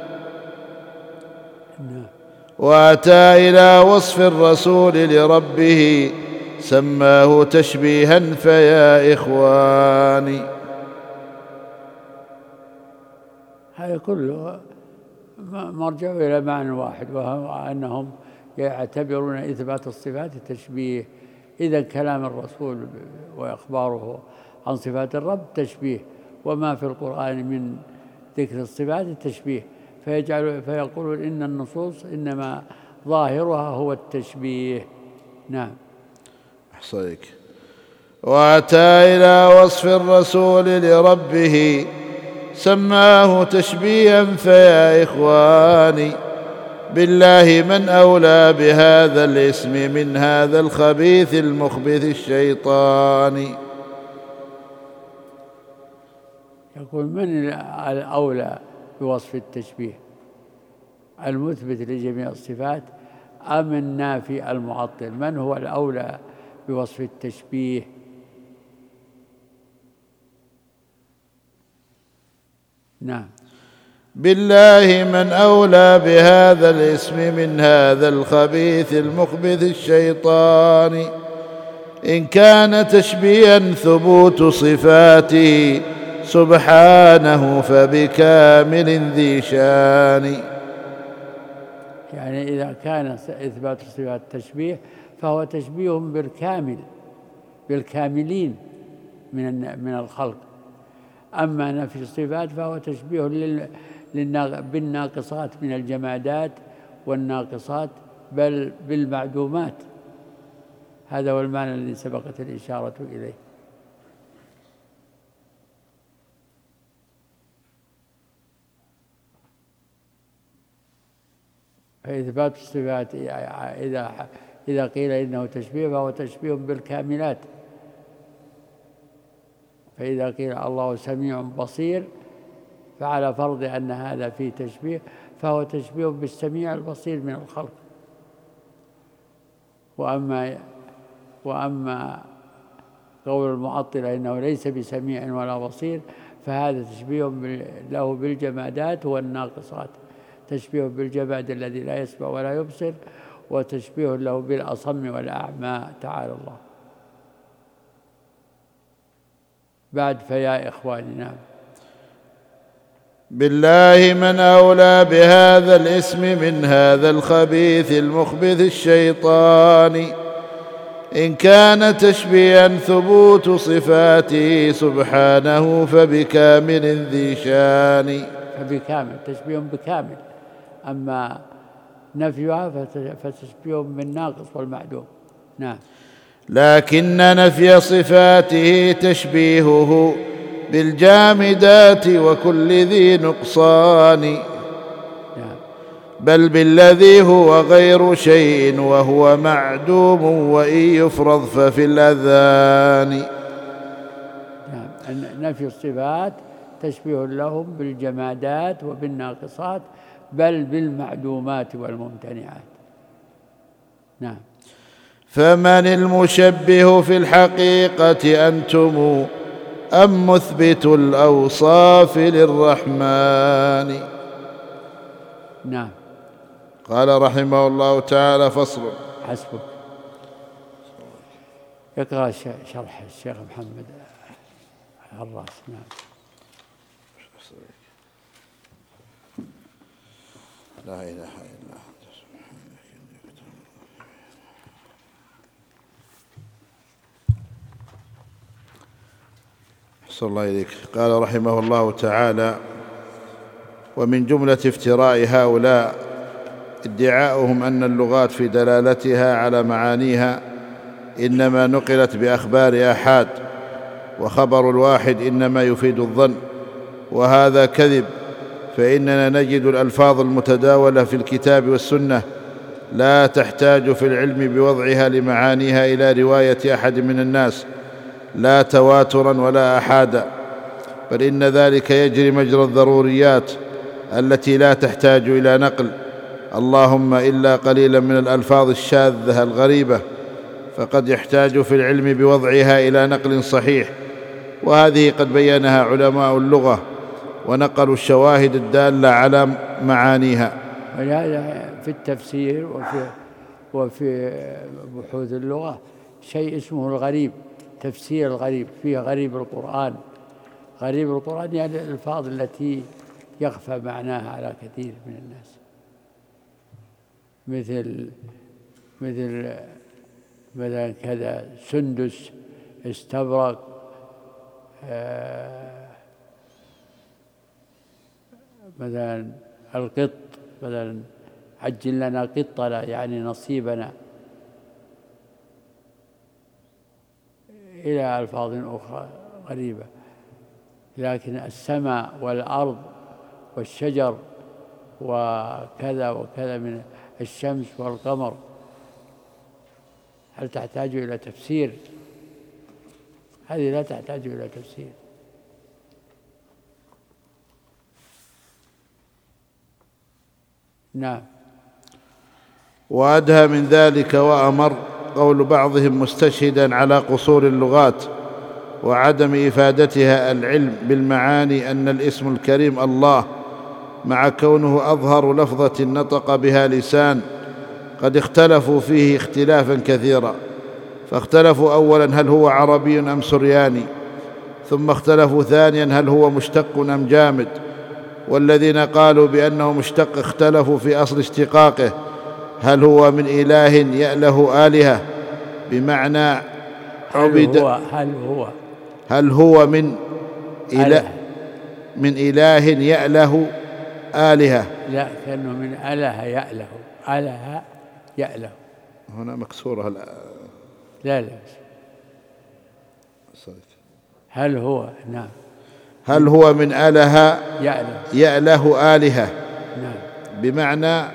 [SPEAKER 1] وأتى إلى وصف الرسول لربه سماه تشبيها فيا إخواني.
[SPEAKER 2] هذا كله مرجع إلى معنى واحد، وهو أنهم يعتبرون إثبات الصفات التشبيه. إذا كلام الرسول وإخباره عن صفات الرب تشبيه، وما في القرآن من ذكر الصفات التشبيه، فيجعل فيقولون إن النصوص إنما ظاهرها هو التشبيه. نعم.
[SPEAKER 1] أحصيك. وأتى إلى وصف الرسول لربه سماه تشبيها فيا إخواني بالله من أولى بهذا الاسم من هذا الخبيث المخبث الشيطاني.
[SPEAKER 2] يقول من الأولى بوصف التشبيه، المثبت لجميع الصفات أم النافي المعطل؟ من هو الأولى بوصف التشبيه؟ نعم.
[SPEAKER 1] بالله من أولى بهذا الاسم من هذا الخبيث المخبث الشيطان. إن كان تشبيها ثبوت صفاته سبحانه فبكامل ذي شان.
[SPEAKER 2] يعني إذا كان إثبات صفات التشبيه فهو تشبيه بالكامل بالكاملين من من الخلق. أما نفي الصفات فهو تشبيه بالناقصات من الجمادات والناقصات بل بالمعدومات. هذا هو المعنى الذي سبقت الإشارة إليه. فإثبات الصفات إذا إذا قيل إنه تشبيه فهو تشبيه بالكاملات. فإذا قيل الله سميع بصير فعلى فرض أن هذا فيه تشبيه فهو تشبيه بالسميع البصير من الخلق. وأما وأما قول المعطلة إنه ليس بسميع ولا بصير فهذا تشبيه له بالجمادات والناقصات، تشبيه بالجماد الذي لا يسمع ولا يبصر، وتشبيه له بالأصم والأعمى تعالى الله. بعد فيا إخواني. نعم.
[SPEAKER 1] بالله من أولى بهذا الاسم من هذا الخبيث المخبث الشيطان. إن كان تشبيها ثبوت صفاته سبحانه فبكامل ذي شان.
[SPEAKER 2] فبكامل تشبيه بكامل، أما نفيها فتشبيه بالناقص والمعدوم. نعم.
[SPEAKER 1] لكن نفي صفاته تشبيهه بالجامدات وكل ذي نقصان.
[SPEAKER 2] نعم.
[SPEAKER 1] بل بالذي هو غير شيء وهو معدوم وإن يفرض ففي الأذان.
[SPEAKER 2] نعم. نفي الصفات تشبيه لهم بالجمادات وبالناقصات بل بالمعدومات والممتنعات. نعم.
[SPEAKER 1] فمن المشبه في الحقيقة أنتم أم مثبت الأوصاف للرحمن؟
[SPEAKER 2] نعم.
[SPEAKER 1] قال رحمه الله تعالى: فصل.
[SPEAKER 2] حسبك. يقرأ شرح الشيخ محمد الراس. نعم.
[SPEAKER 1] لا إله إلا أنت أحسن الله إليك. قال رحمه الله تعالى: ومن جملة افتراء هؤلاء ادعاؤهم أن اللغات في دلالتها على معانيها إنما نقلت بأخبار آحاد، وخبر الواحد إنما يفيد الظن، وهذا كذب. فإننا نجد الألفاظ المتداولة في الكتاب والسنة لا تحتاج في العلم بوضعها لمعانيها إلى رواية أحد من الناس، لا تواترا ولا أحادا، بل إن ذلك يجري مجرى الضروريات التي لا تحتاج إلى نقل، اللهم إلا قليلا من الألفاظ الشاذة الغريبة فقد يحتاج في العلم بوضعها إلى نقل صحيح، وهذه قد بينها علماء اللغة ونقلوا الشواهد الدالة على معانيها.
[SPEAKER 2] ولهذا في التفسير وفي وفي بحوث اللغة شيء اسمه الغريب، تفسير الغريب، فيه غريب القرآن. غريب القرآن يعني الألفاظ التي يخفى معناها على كثير من الناس، مثل مثل مثلا كذا سندس، استبرق، آه مثلا القط، مثلا عجل لنا قطنا يعني نصيبنا، إلى ألفاظ أخرى غريبة. لكن السماء والأرض والشجر وكذا وكذا من الشمس والقمر، هل تحتاج إلى تفسير؟ هذه لا تحتاج إلى تفسير. نعم.
[SPEAKER 1] وأدهى من ذلك وأمر قول بعضهم مستشهدا على قصور اللغات وعدم إفادتها العلم بالمعاني أن الاسم الكريم الله مع كونه أظهر لفظة نطق بها لسان قد اختلفوا فيه اختلافا كثيرا، فاختلفوا أولا هل هو عربي أم سرياني، ثم اختلفوا ثانيا هل هو مشتق أم جامد، والذين قالوا بأنه مشتق اختلفوا في أصل اشتقاقه، هل هو من إله يأله آلهة بمعنى عبد،
[SPEAKER 2] هل هو هل هو
[SPEAKER 1] هل هو من إله من إله يأله آلهة؟
[SPEAKER 2] لا، كأنه من أله يأله، أله يأله،
[SPEAKER 1] هنا مكسورة.
[SPEAKER 2] لا لا هل هو، نعم،
[SPEAKER 1] هل هو من أله
[SPEAKER 2] يأله,
[SPEAKER 1] يأله آلهة،
[SPEAKER 2] نعم،
[SPEAKER 1] بمعنى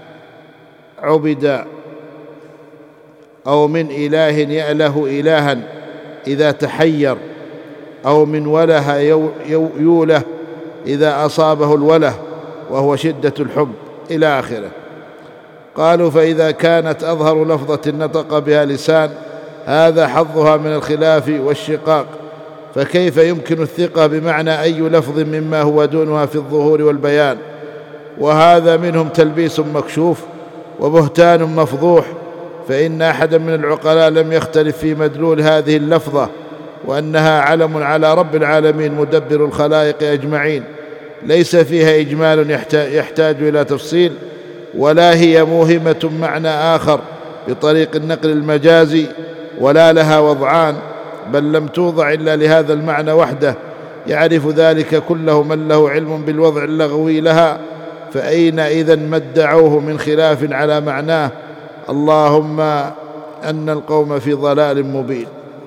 [SPEAKER 1] عبد، أو من إله يأله إلها إذا تحير، أو من وله يوله إذا أصابه الوله وهو شدة الحب إلى آخره. قالوا فإذا كانت أظهر لفظة نطق بها لسان هذا حظها من الخلاف والشقاق، فكيف يمكن الثقة بمعنى أي لفظ مما هو دونها في الظهور والبيان؟ وهذا منهم تلبيس مكشوف وبهتان مفضوح، فإن أحدا من العقلاء لم يختلف في مدلول هذه اللفظة وأنها علم على رب العالمين مدبر الخلائق أجمعين، ليس فيها إجمال يحتاج إلى تفصيل، ولا هي موهمة معنى آخر بطريق النقل المجازي، ولا لها وضعان، بل لم توضع إلا لهذا المعنى وحده، يعرف ذلك كله من له علم بالوضع اللغوي لها، فأين إذن ما ادعوه من خلاف على معناه؟ اللهم أن القوم في ضلال مبين.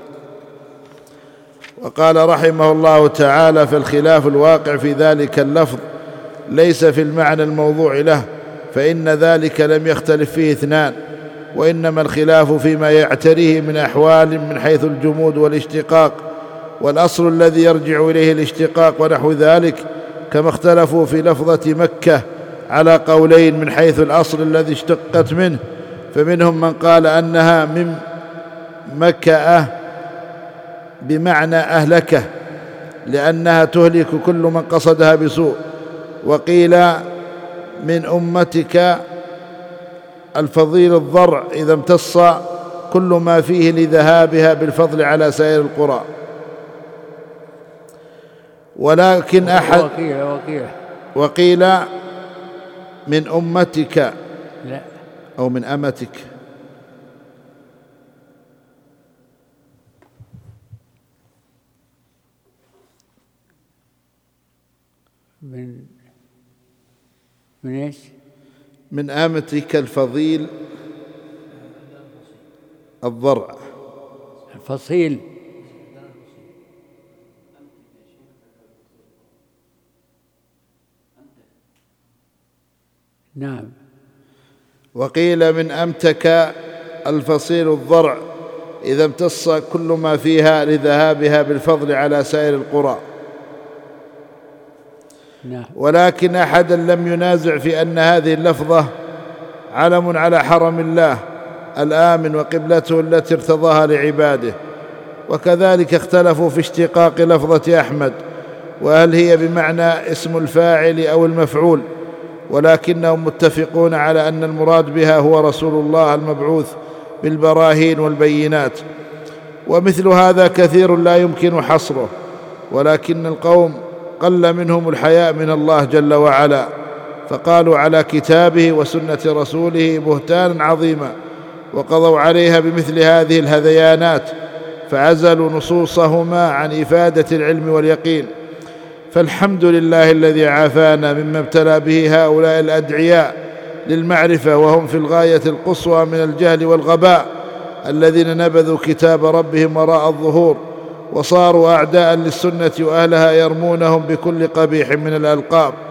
[SPEAKER 1] وقال رحمه الله تعالى فالخلاف الواقع في ذلك اللفظ ليس في المعنى الموضوع له، فإن ذلك لم يختلف فيه اثنان، وإنما الخلاف فيما يعتريه من أحوال من حيث الجمود والاشتقاق، والأصل الذي يرجع إليه الاشتقاق ونحو ذلك، كما اختلفوا في لفظة مكة على قولين من حيث الأصل الذي اشتقت منه، فمنهم من قال أنها من مكة بمعنى أهلكه لأنها تهلك كل من قصدها بسوء، وقيل من أمتك الفضيل الضرع إذا امتص كل ما فيه لذهابها بالفضل على سائر القرى. ولكن أحد
[SPEAKER 2] وقيل, وقيل,
[SPEAKER 1] وقيل من أمتك،
[SPEAKER 2] لا،
[SPEAKER 1] أو من أمتك،
[SPEAKER 2] من من ايش؟
[SPEAKER 1] من أمتك الفضيل الضرع،
[SPEAKER 2] الفصيل، نعم.
[SPEAKER 1] وقيل من أمتك الفصيل الضرع إذا امتص كل ما فيها لذهابها بالفضل على سائر القرى.
[SPEAKER 2] نعم.
[SPEAKER 1] ولكن أحدا لم ينازع في أن هذه اللفظة علم على حرم الله الآمن وقبلته التي ارتضاها لعباده، وكذلك اختلفوا في اشتقاق لفظة أحمد، وهل هي بمعنى اسم الفاعل أو المفعول، ولكنهم متفقون على أن المراد بها هو رسول الله المبعوث بالبراهين والبينات، ومثل هذا كثير لا يمكن حصره، ولكن القوم قل منهم الحياء من الله جل وعلا، فقالوا على كتابه وسنة رسوله بهتانا عظيما، وقضوا عليها بمثل هذه الهذيانات، فعزلوا نصوصهما عن إفادة العلم واليقين. فالحمد لله الذي عافانا مما ابتلى به هؤلاء الأدعياء للمعرفة وهم في الغاية القصوى من الجهل والغباء، الذين نبذوا كتاب ربهم وراء الظهور وصاروا أعداء للسنة وأهلها، يرمونهم بكل قبيح من الألقاب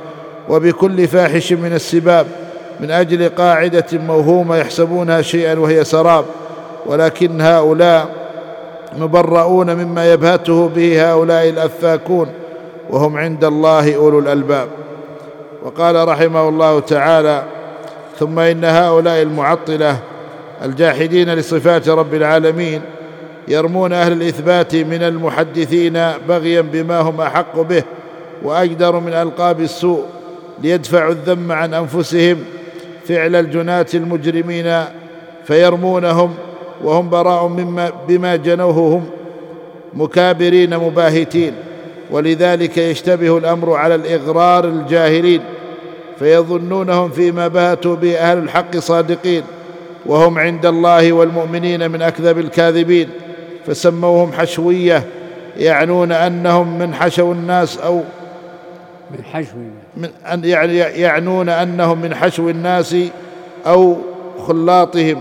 [SPEAKER 1] وبكل فاحش من السباب، من أجل قاعدة موهومة يحسبونها شيئا وهي سراب، ولكن هؤلاء مبرؤون مما يبهته به هؤلاء الأفاكون، وهم عند الله أولو الألباب. وقال رحمه الله تعالى: ثم إن هؤلاء المعطلة الجاحدين لصفات رب العالمين يرمون أهل الإثبات من المحدثين بغيا بما هم أحق به وأجدر من ألقاب السوء، ليدفعوا الذم عن أنفسهم فعل الجناة المجرمين، فيرمونهم وهم براء مما بما جنوه هم مكابرين مباهتين. ولذلك يشتبه الأمر على الإغرار الجاهلين، فيظنونهم فيما بهتوا به أهل الحق صادقين، وهم عند الله والمؤمنين من أكذب الكاذبين، فسموهم حشوية، يعنون أنهم من حشو الناس أو
[SPEAKER 2] من حشو
[SPEAKER 1] من يعني يعنون أنهم من حشو الناس أو خلاطهم،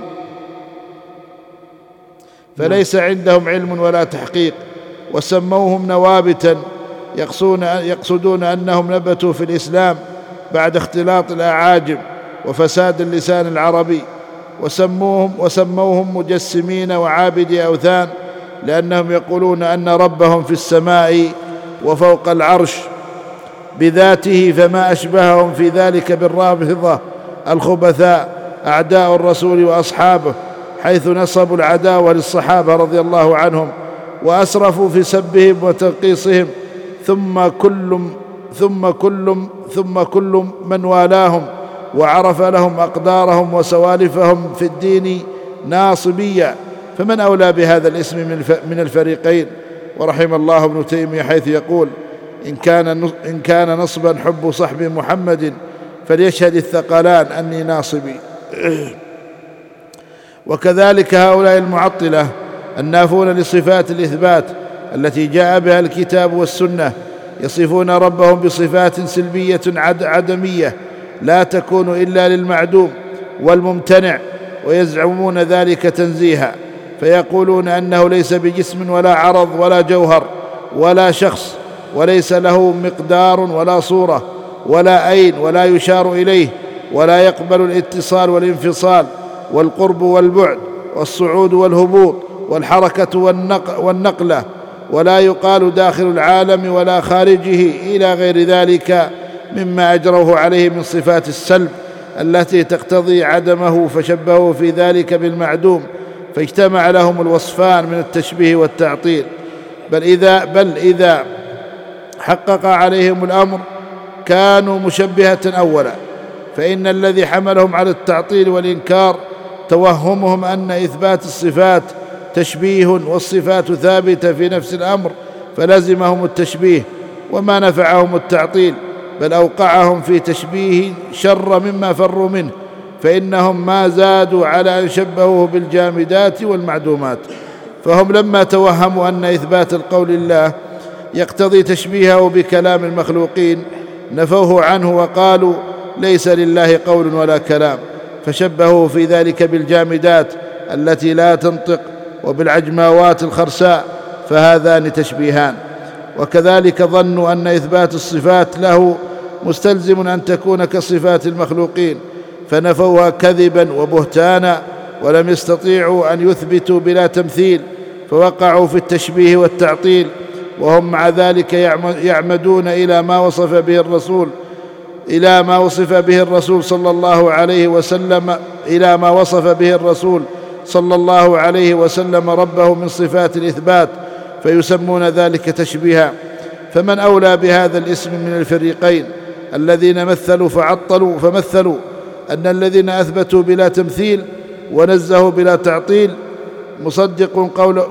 [SPEAKER 1] فليس عندهم علم ولا تحقيق. وسموهم نوابتا، يقصدون أنهم نبتوا في الإسلام بعد اختلاط الأعاجم وفساد اللسان العربي. وسموهم, وسموهم مجسمين وعابدي أوثان، لأنهم يقولون أن ربهم في السماء وفوق العرش بذاته، فما أشبههم في ذلك بالرافضة الخبثاء أعداء الرسول وأصحابه، حيث نصبوا العداوة للصحابة رضي الله عنهم، وأسرفوا في سبهم وتنقيصهم، ثم كل ثم كل ثم كل من والاهم وعرف لهم أقدارهم وسوالفهم في الدين ناصبيا، فمن أولى بهذا الاسم من الفريقين؟ ورحم الله ابن تيمية حيث يقول: إن كان إن كان نصبا حب صحب محمد فليشهد الثقلان أني ناصبي. وكذلك هؤلاء المعطلة النافون لصفات الإثبات التي جاء بها الكتاب والسنة يصفون ربهم بصفات سلبية عدمية لا تكون إلا للمعدوم والممتنع، ويزعمون ذلك تنزيها، فيقولون أنه ليس بجسم ولا عرض ولا جوهر ولا شخص، وليس له مقدار ولا صورة ولا عين ولا يشار إليه، ولا يقبل الاتصال والانفصال والقرب والبعد والصعود والهبوط والحركة والنقلة، ولا يقال داخل العالم ولا خارجه إلى غير ذلك مما أجروه عليه من صفات السلب التي تقتضي عدمه، فشبهوا في ذلك بالمعدوم، فاجتمع لهم الوصفان من التشبيه والتعطيل. بل إذا, بل إذا حقق عليهم الأمر كانوا مشبهة أولا، فإن الذي حملهم على التعطيل والإنكار توهمهم أن إثبات الصفات تشبيه والصفات ثابتة في نفس الأمر، فلزمهم التشبيه وما نفعهم التعطيل، بل أوقعهم في تشبيه شر مما فروا منه، فإنهم ما زادوا على أن شبهوه بالجامدات والمعدومات. فهم لما توهموا أن إثبات القول لله يقتضي تشبيهه بكلام المخلوقين نفوه عنه وقالوا ليس لله قول ولا كلام، فشبهوه في ذلك بالجامدات التي لا تنطق وبالعجماوات الخرساء، فهذان تشبيهان. وكذلك ظنوا أن إثبات الصفات له مستلزم أن تكون كصفات المخلوقين، فنفوها كذبا وبهتانا، ولم يستطيعوا أن يثبتوا بلا تمثيل، فوقعوا في التشبيه والتعطيل، وهم مع ذلك يعمدون إلى ما وصف به الرسول إلى ما وصف به الرسول صلى الله عليه وسلم إلى ما وصف به الرسول صلى الله عليه وسلم ربه من صفات الإثبات، فيسمون ذلك تشبيها. فمن أولى بهذا الاسم من الفريقين الذين مثلوا فعطلوا؟ فمثلوا أن الذين أثبتوا بلا تمثيل ونزهوا بلا تعطيل مصدق قول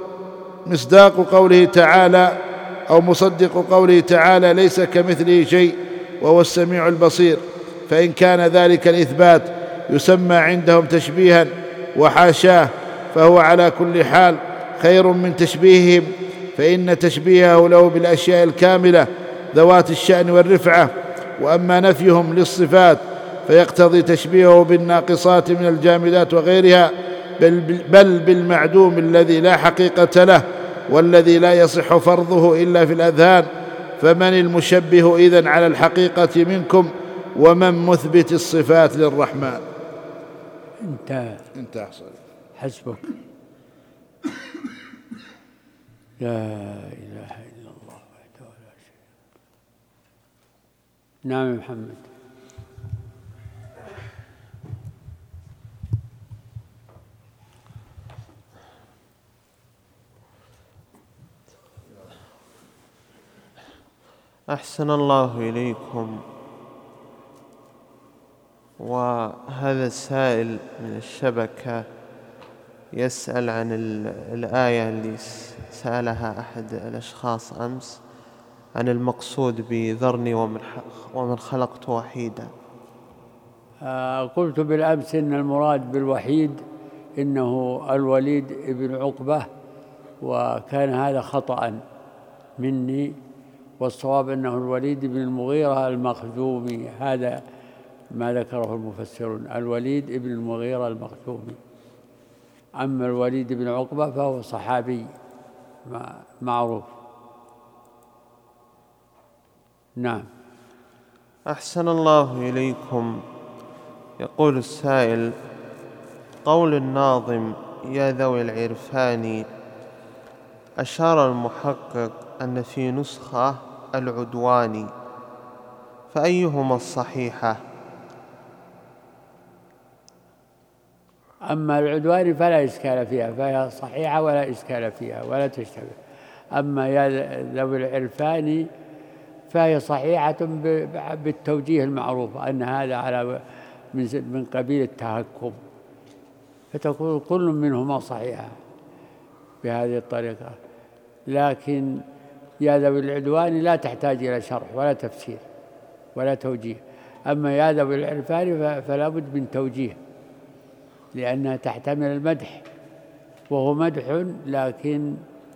[SPEAKER 1] مصداق قوله تعالى أو مصدق قوله تعالى ليس كمثله شيء وهو السميع البصير، فإن كان ذلك الإثبات يسمى عندهم تشبيها وحاشاه، فهو على كل حال خير من تشبيههم، فإن تشبيهه له بالأشياء الكاملة ذوات الشأن والرفعة. وأما نفيهم للصفات فيقتضي تشبيهه بالناقصات من الجامدات وغيرها، بل, بل بالمعدوم الذي لا حقيقة له والذي لا يصح فرضه إلا في الأذهان، فمن المشبه إذن على الحقيقة منكم ومن مثبت الصفات للرحمن؟
[SPEAKER 2] انتهى
[SPEAKER 1] انتهى حصل.
[SPEAKER 2] حسبك. لا إله إلا الله وحده لا شريك له. نعم محمد.
[SPEAKER 3] أحسن الله إليكم. وهذا السائل من الشبكة يسأل عن الآية اللي سألها أحد الأشخاص أمس عن المقصود بذرني ومن خلقت وحيدا.
[SPEAKER 2] آه قلت بالأمس إن المراد بالوحيد إنه الوليد بن عقبة، وكان هذا خطأ مني، والصواب أنه الوليد بن المغيرة المخزومي، هذا ما ذكره المفسرون، الوليد بن المغيرة المخزومي. أما الوليد بن عقبة فهو صحابي معروف. نعم.
[SPEAKER 3] أحسن الله إليكم. يقول السائل: قول الناظم يا ذوي العرفان، أشار المحقق أن في نسخة العدوان، فأيهما الصحيحة؟
[SPEAKER 2] أما العدوان فلا إشكال فيها، فهي صحيحة ولا إشكال فيها ولا تشتبه. أما يا ذوي العرفان فهي صحيحة بالتوجيه المعروف أن هذا على من قبيل التهكم، فتكون كل منهما صحيحة بهذه الطريقة. لكن يا ذوي العدوان لا تحتاج إلى شرح ولا تفسير ولا توجيه. أما يا ذوي العرفان فلا بد من توجيه، لأنها تحتمل المدح، وهو مدح لكن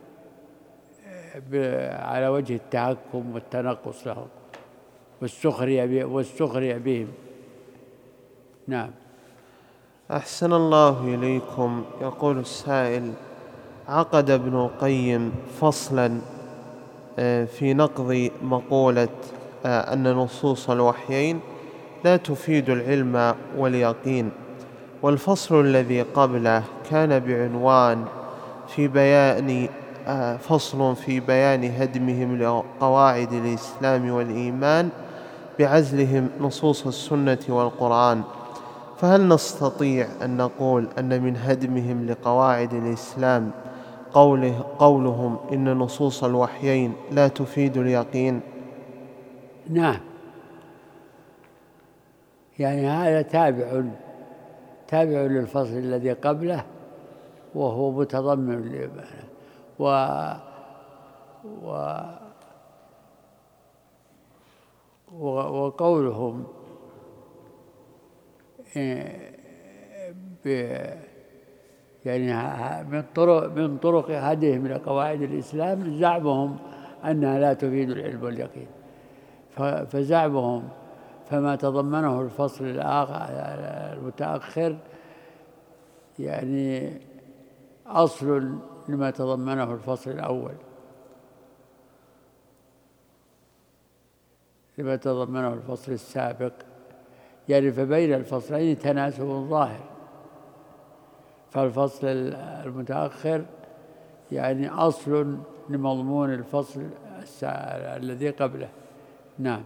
[SPEAKER 2] على وجه التهكم والتنقص لهم والسخرية بهم. نعم.
[SPEAKER 3] أحسن الله إليكم. يقول السائل: عقد ابن القيم فصلا في نقض مقولة أن نصوص الوحيين لا تفيد العلم واليقين، والفصل الذي قبله كان بعنوان في بيان فصل في بيان هدمهم لقواعد الإسلام والإيمان بعزلهم نصوص السنة والقرآن. فهل نستطيع أن نقول أن من هدمهم لقواعد الإسلام قوله قولهم إن نصوص الوحيين لا تفيد اليقين؟
[SPEAKER 2] نعم، يعني هذا تابع تابع للفصل الذي قبله، وهو متضمن و و وقولهم ب يعني من طرق من طرق هديهم إلى قواعد الإسلام زعمهم أنها لا تفيد العلم واليقين، فزعمهم فما تضمنه الفصل المتأخر يعني أصل لما تضمنه الفصل الأول، لما تضمنه الفصل السابق، يعني فبين الفصلين تناسب ظاهر. فالفصل المتأخر يعني أصل لمضمون الفصل الذي قبله. نعم.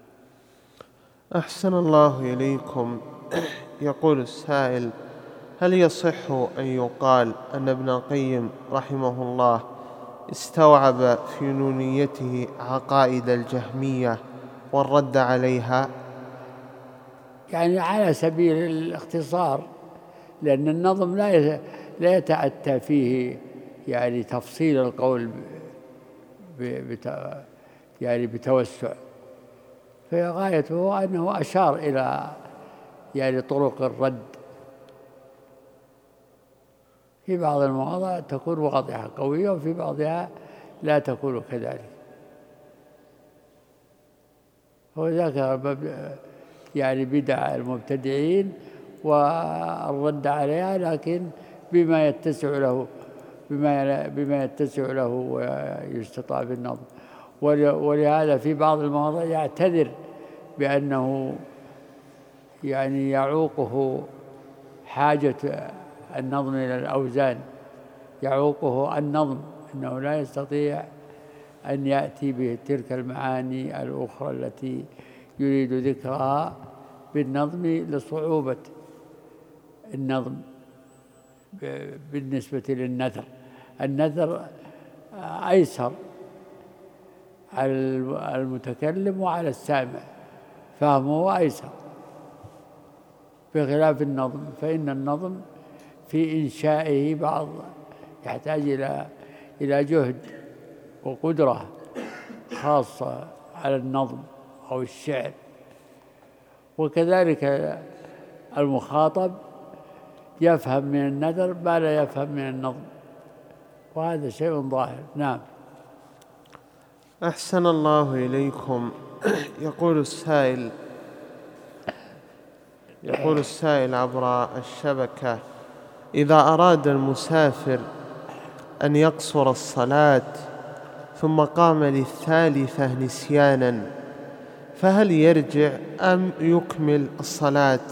[SPEAKER 3] أحسن الله إليكم. يقول السائل: هل يصح أن يقال أن ابن القيم رحمه الله استوعب في نونيته عقائد الجهمية والرد عليها؟
[SPEAKER 2] يعني على سبيل الاختصار، لأن النظم لا لا يتأتى فيه يعني تفصيل القول بت يعني بتوسع، فغايته أنه أشار إلى يعني طرق الرد في بعض المواضع تكون واضحة قوية، وفي بعضها لا تكون كذلك. هو ذكر يعني بدع المبتدعين والرد عليها، لكن بما يتسع له بما بما يتسع له ويستطاع بالنظم. ولهذا في بعض المواضع يعتذر بأنه يعني يعوقه حاجة النظم إلى الأوزان، يعوقه النظم، أنه لا يستطيع أن يأتي بتلك المعاني الأخرى التي يريد ذكرها بالنظم لصعوبة النظم بالنسبة للنثر. النثر أيسر على المتكلم وعلى السامع، فهمه أيسر بخلاف النظم، فإن النظم في إنشائه بعض يحتاج إلى إلى جهد وقدرة خاصة على النظم أو الشعر، وكذلك المخاطب يفهم من النثر ما لا يفهم من النظم، وهذا شيء ظاهر. نعم.
[SPEAKER 3] أحسن الله إليكم. يقول السائل يقول السائل عبر الشبكة: إذا أراد المسافر أن يقصر الصلاة ثم قام للثالثة نسيانا، فهل يرجع أم يكمل الصلاة؟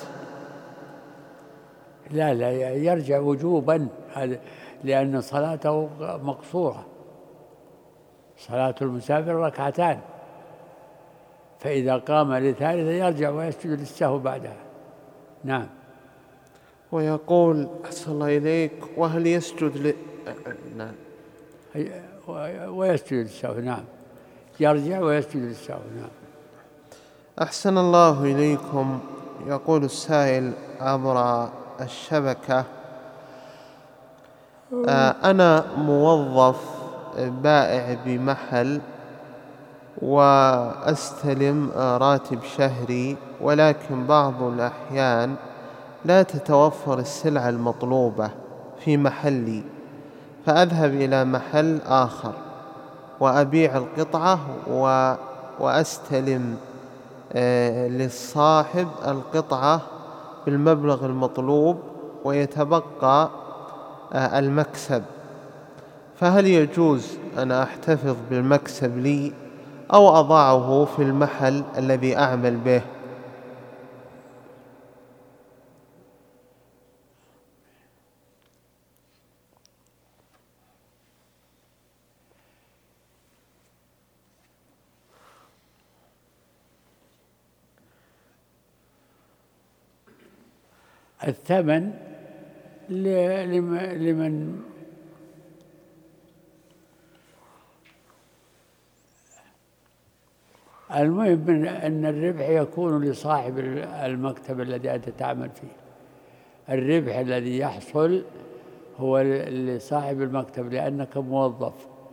[SPEAKER 2] لا لا يرجع وجوبا، لأن صلاته مقصورة، صلاة المسافر ركعتان، فإذا قام لثالثة يرجع ويسجد للسهو بعدها. نعم.
[SPEAKER 3] ويقول أحسن الله إليك: وهل يسجد ل... نعم
[SPEAKER 2] ويسجد للسهو. نعم، يرجع ويسجد للسهو. نعم.
[SPEAKER 3] أحسن الله إليكم. يقول السائل عبر الشبكة: أنا موظف بائع بمحل وأستلم راتب شهري، ولكن بعض الأحيان لا تتوفر السلعة المطلوبة في محلي، فأذهب إلى محل آخر وأبيع القطعة و... وأستلم للصاحب القطعة بالمبلغ المطلوب ويتبقى المكسب، فهل يجوز أن أحتفظ بالمكسب لي أو أضعه في المحل الذي أعمل به؟
[SPEAKER 2] الثمن لمن المهم أن الربح يكون لصاحب المكتب الذي أنت تعمل فيه، الربح الذي يحصل هو لصاحب المكتب لأنك موظف.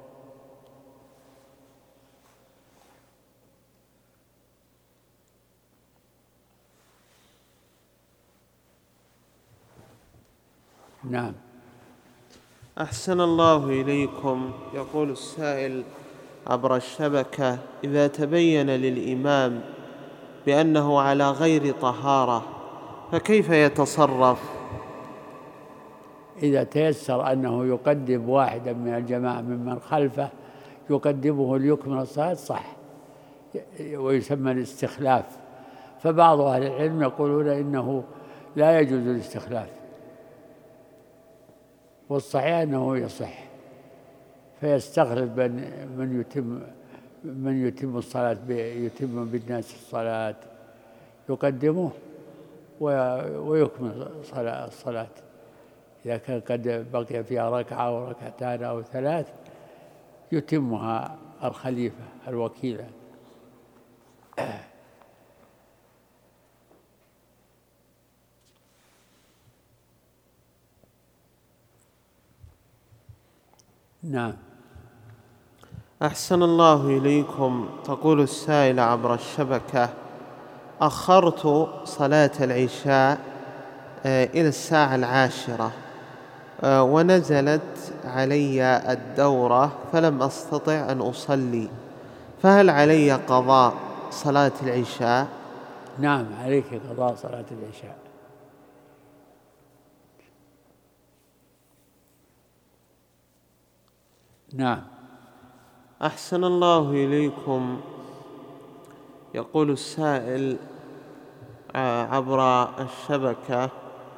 [SPEAKER 2] نعم.
[SPEAKER 3] أحسن الله إليكم. يقول السائل عبر الشبكة: إذا تبين للإمام بأنه على غير طهارة فكيف يتصرف؟
[SPEAKER 2] إذا تيسر أنه يقدم واحدا من الجماعة ممن خلفه يقدمه ليكمل الصلاة صح، ويسمى الاستخلاف. فبعض أهل العلم يقولون إنه لا يجوز الاستخلاف، والصحيح أنه يصح، فيستخلف من يتم من يتم الصلاة يتم بالناس الصلاة، يقدمه ويكمل الصلاة. إذا كان قد بقي فيها ركعة أو ركعتان أو ثلاث يتمها الخليفة الوكيل. نعم.
[SPEAKER 3] أحسن الله إليكم. تقول السائلة عبر الشبكة: أخرت صلاة العشاء إلى الساعة العاشرة ونزلت علي الدورة فلم أستطع أن أصلي، فهل علي قضاء صلاة العشاء؟
[SPEAKER 2] نعم، عليك قضاء صلاة العشاء. نعم.
[SPEAKER 3] أحسن الله إليكم. يقول السائل عبر الشبكة: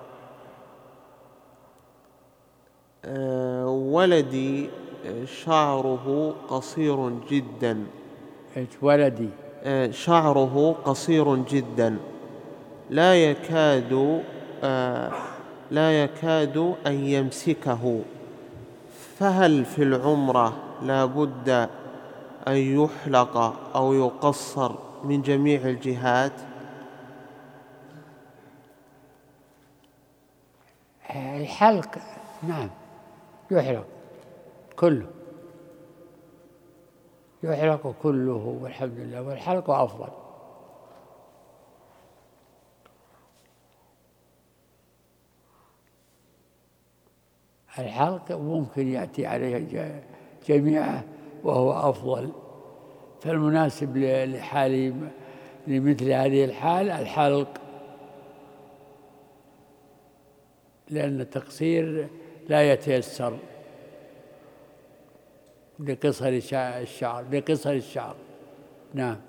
[SPEAKER 3] ولدي شعره قصير جدا.
[SPEAKER 2] ولدي
[SPEAKER 3] شعره قصير جدا لا يكاد لا يكاد أن يمسكه، فهل في العمرة لا بد أن يحلق أو يقصر من جميع الجهات؟
[SPEAKER 2] الحلق نعم يحلق كله، يحلق كله والحمد لله، والحلق أفضل. الحلق ممكن يأتي عليه جميعه وهو أفضل، فالمناسب لحال لمثل هذه الحال الحلق، لأن التقصير لا يتيسر لقصر الشعر لقصر الشعر. نعم.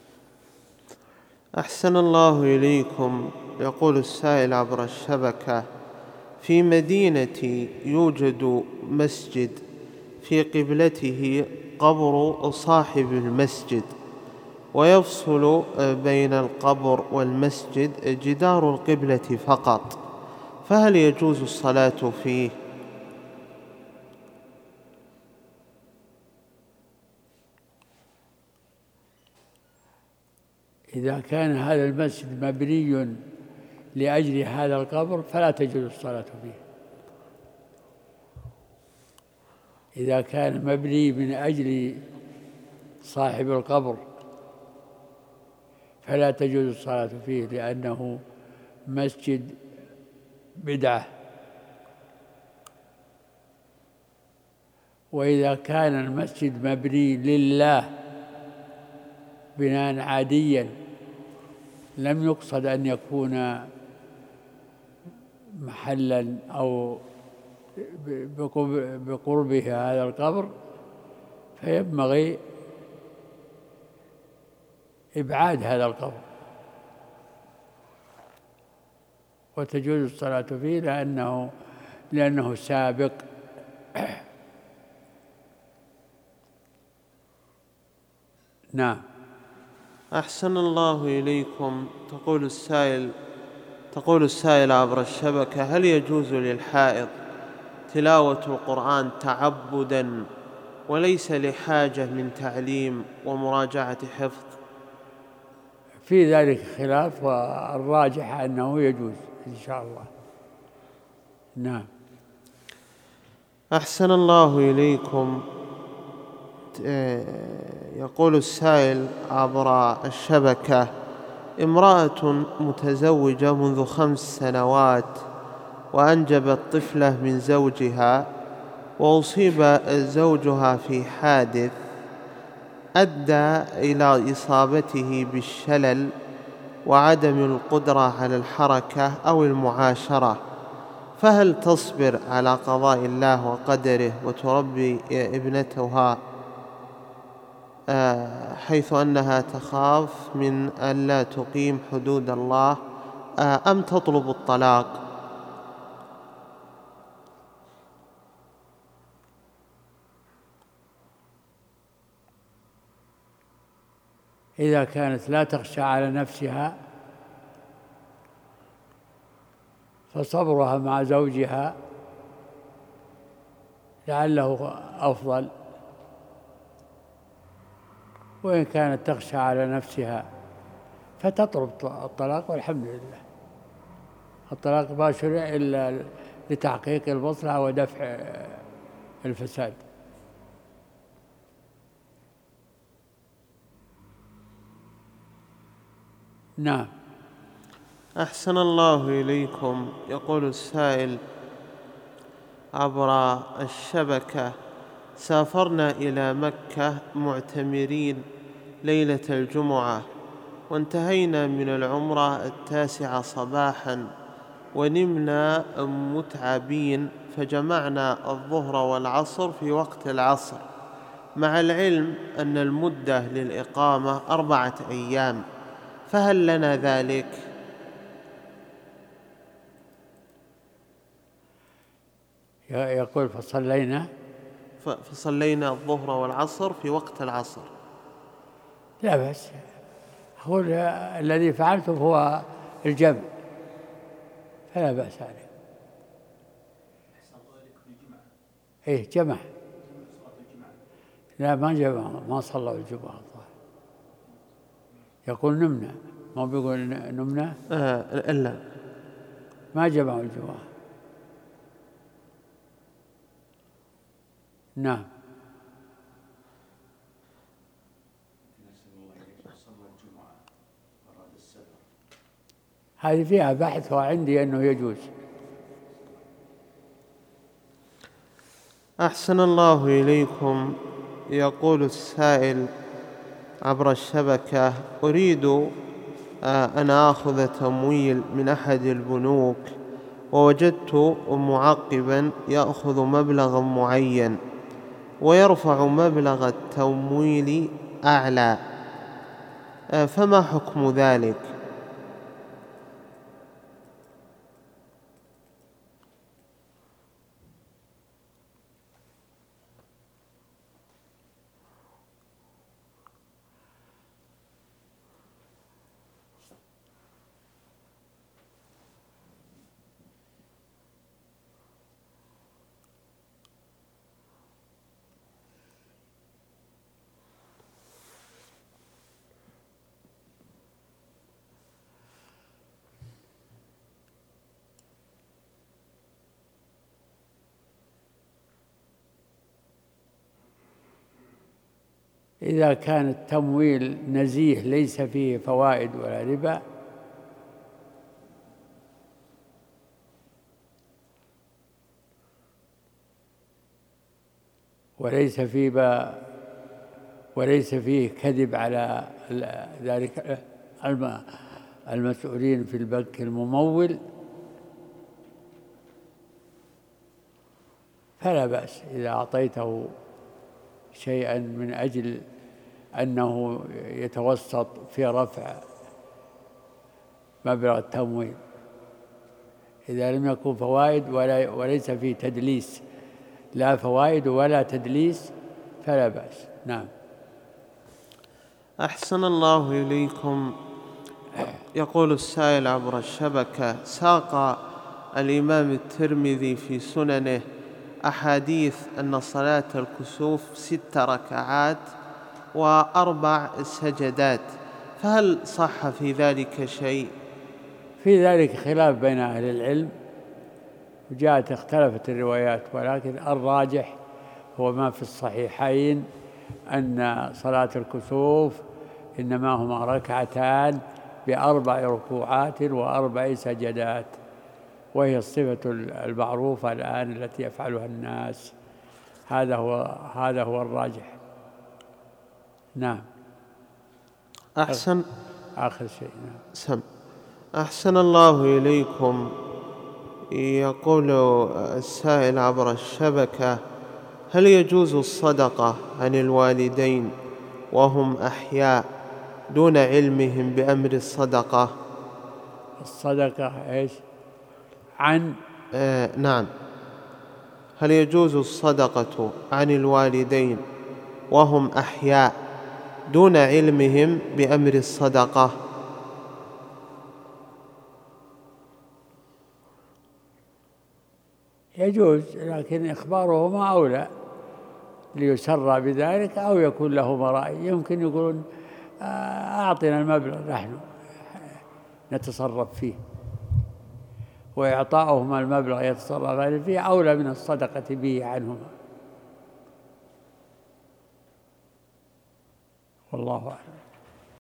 [SPEAKER 3] أحسن الله إليكم. يقول السائل عبر الشبكة: في مدينتي يوجد مسجد في قبلته قبر صاحب المسجد، ويفصل بين القبر والمسجد جدار القبلة فقط، فهل يجوز الصلاة فيه؟
[SPEAKER 2] إذا كان هذا المسجد مبني لأجل هذا القبر فلا تجوز الصلاة فيه. إذا كان مبني من أجل صاحب القبر فلا تجوز الصلاة فيه، لأنه مسجد بدعة. وإذا كان المسجد مبني لله بناء عاديا لم يقصد أن يكون محلا أو بقربه هذا القبر، فينبغي إبعاد هذا القبر وتجوز الصلاة فيه، لأنه لأنه سابق. نعم.
[SPEAKER 3] أحسن الله إليكم. تقول السائل تقول السائل عبر الشبكة: هل يجوز للحائض تلاوة القرآن تعبداً وليس لحاجة من تعليم ومراجعة حفظ؟
[SPEAKER 2] في ذلك خلاف، والراجح أنه يجوز إن شاء الله. نعم.
[SPEAKER 3] أحسن الله إليكم. يقول السائل عبر الشبكة: امرأة متزوجة منذ خمس سنوات وأنجبت طفلة من زوجها، وأصيب زوجها في حادث أدى إلى إصابته بالشلل وعدم القدرة على الحركة أو المعاشرة، فهل تصبر على قضاء الله وقدره وتربي ابنتها حيث أنها تخاف من أن لا تقيم حدود الله، أم تطلب الطلاق؟
[SPEAKER 2] إذا كانت لا تخشى على نفسها فصبرها مع زوجها لعله أفضل، وإن كانت تخشى على نفسها فتطلب الطلاق، والحمد لله. الطلاق ما شرع إلا لتحقيق المصلحة ودفع الفساد. نعم.
[SPEAKER 3] أحسن الله إليكم. يقول السائل عبر الشبكة: سافرنا إلى مكة معتمرين ليلة الجمعة، وانتهينا من العمرة التاسعة صباحا، ونمنا متعبين، فجمعنا الظهر والعصر في وقت العصر، مع العلم أن المدة للإقامة أربعة أيام، فهل لنا ذلك؟
[SPEAKER 2] يقول فصلينا
[SPEAKER 3] فصلينا الظهر والعصر في وقت العصر.
[SPEAKER 2] لا بس أقول الذي فعلته هو الجمع، فلا بأس عليه. إيه جمع؟ لا ما جمع، ما صلوا الجمعة. يقول نمنا، ما بيقول نمنا.
[SPEAKER 3] آه لا،
[SPEAKER 2] ما جمعوا الجمعة. نعم. هذه فيها بحث وعندي أنه يجوز.
[SPEAKER 3] أحسن الله إليكم. يقول السائل عبر الشبكة: أريد أن آخذ تمويل من أحد البنوك، ووجدت معقبا يأخذ مبلغا معين ويرفع مبلغ التمويل أعلى، فما حكم ذلك؟
[SPEAKER 2] إذا كان التمويل نزيه ليس فيه فوائد ولا ربا وليس فيه وليس فيه كذب على ذلك المسؤولين في البنك الممول، فلا بأس إذا أعطيته شيئا من أجل أنه يتوسط في رفع مبلغ التمويل، إذا لم يكن فوائد ولا وليس فيه تدليس، لا فوائد ولا تدليس، فلا بأس. نعم.
[SPEAKER 3] أحسن الله إليكم. يقول السائل عبر الشبكة: ساق الإمام الترمذي في سننه أحاديث أن صلاة الكسوف ست ركعات وأربع سجدات، فهل صح في ذلك شيء؟
[SPEAKER 2] في ذلك خلاف بين أهل العلم، وجاءت اختلفت الروايات، ولكن الراجح هو ما في الصحيحين أن صلاة الكسوف إنما هما ركعتان بأربع ركوعات وأربع سجدات، وهي الصفة المعروفة الآن التي يفعلها الناس. هذا هو هذا هو الراجح. نعم.
[SPEAKER 3] أحسن.
[SPEAKER 2] آخر شيء. نعم.
[SPEAKER 3] سم. أحسن الله إليكم. يقول السائل عبر الشبكة: هل يجوز الصدقة عن الوالدين وهم أحياء دون علمهم بأمر الصدقة؟
[SPEAKER 2] الصدقة إيش؟ عن
[SPEAKER 3] آه نعم. هل يجوز الصدقة عن الوالدين وهم أحياء دون علمهم بأمر الصدقة؟
[SPEAKER 2] يجوز، لكن إخبارهما أولى ليسر بذلك، أو يكون لهما رأي. يمكن يقولون أعطنا المبلغ نحن نتصرف فيه، وإعطاؤهما المبلغ يتصرفان فيه أولى من الصدقة به عنهما، والله أعلم.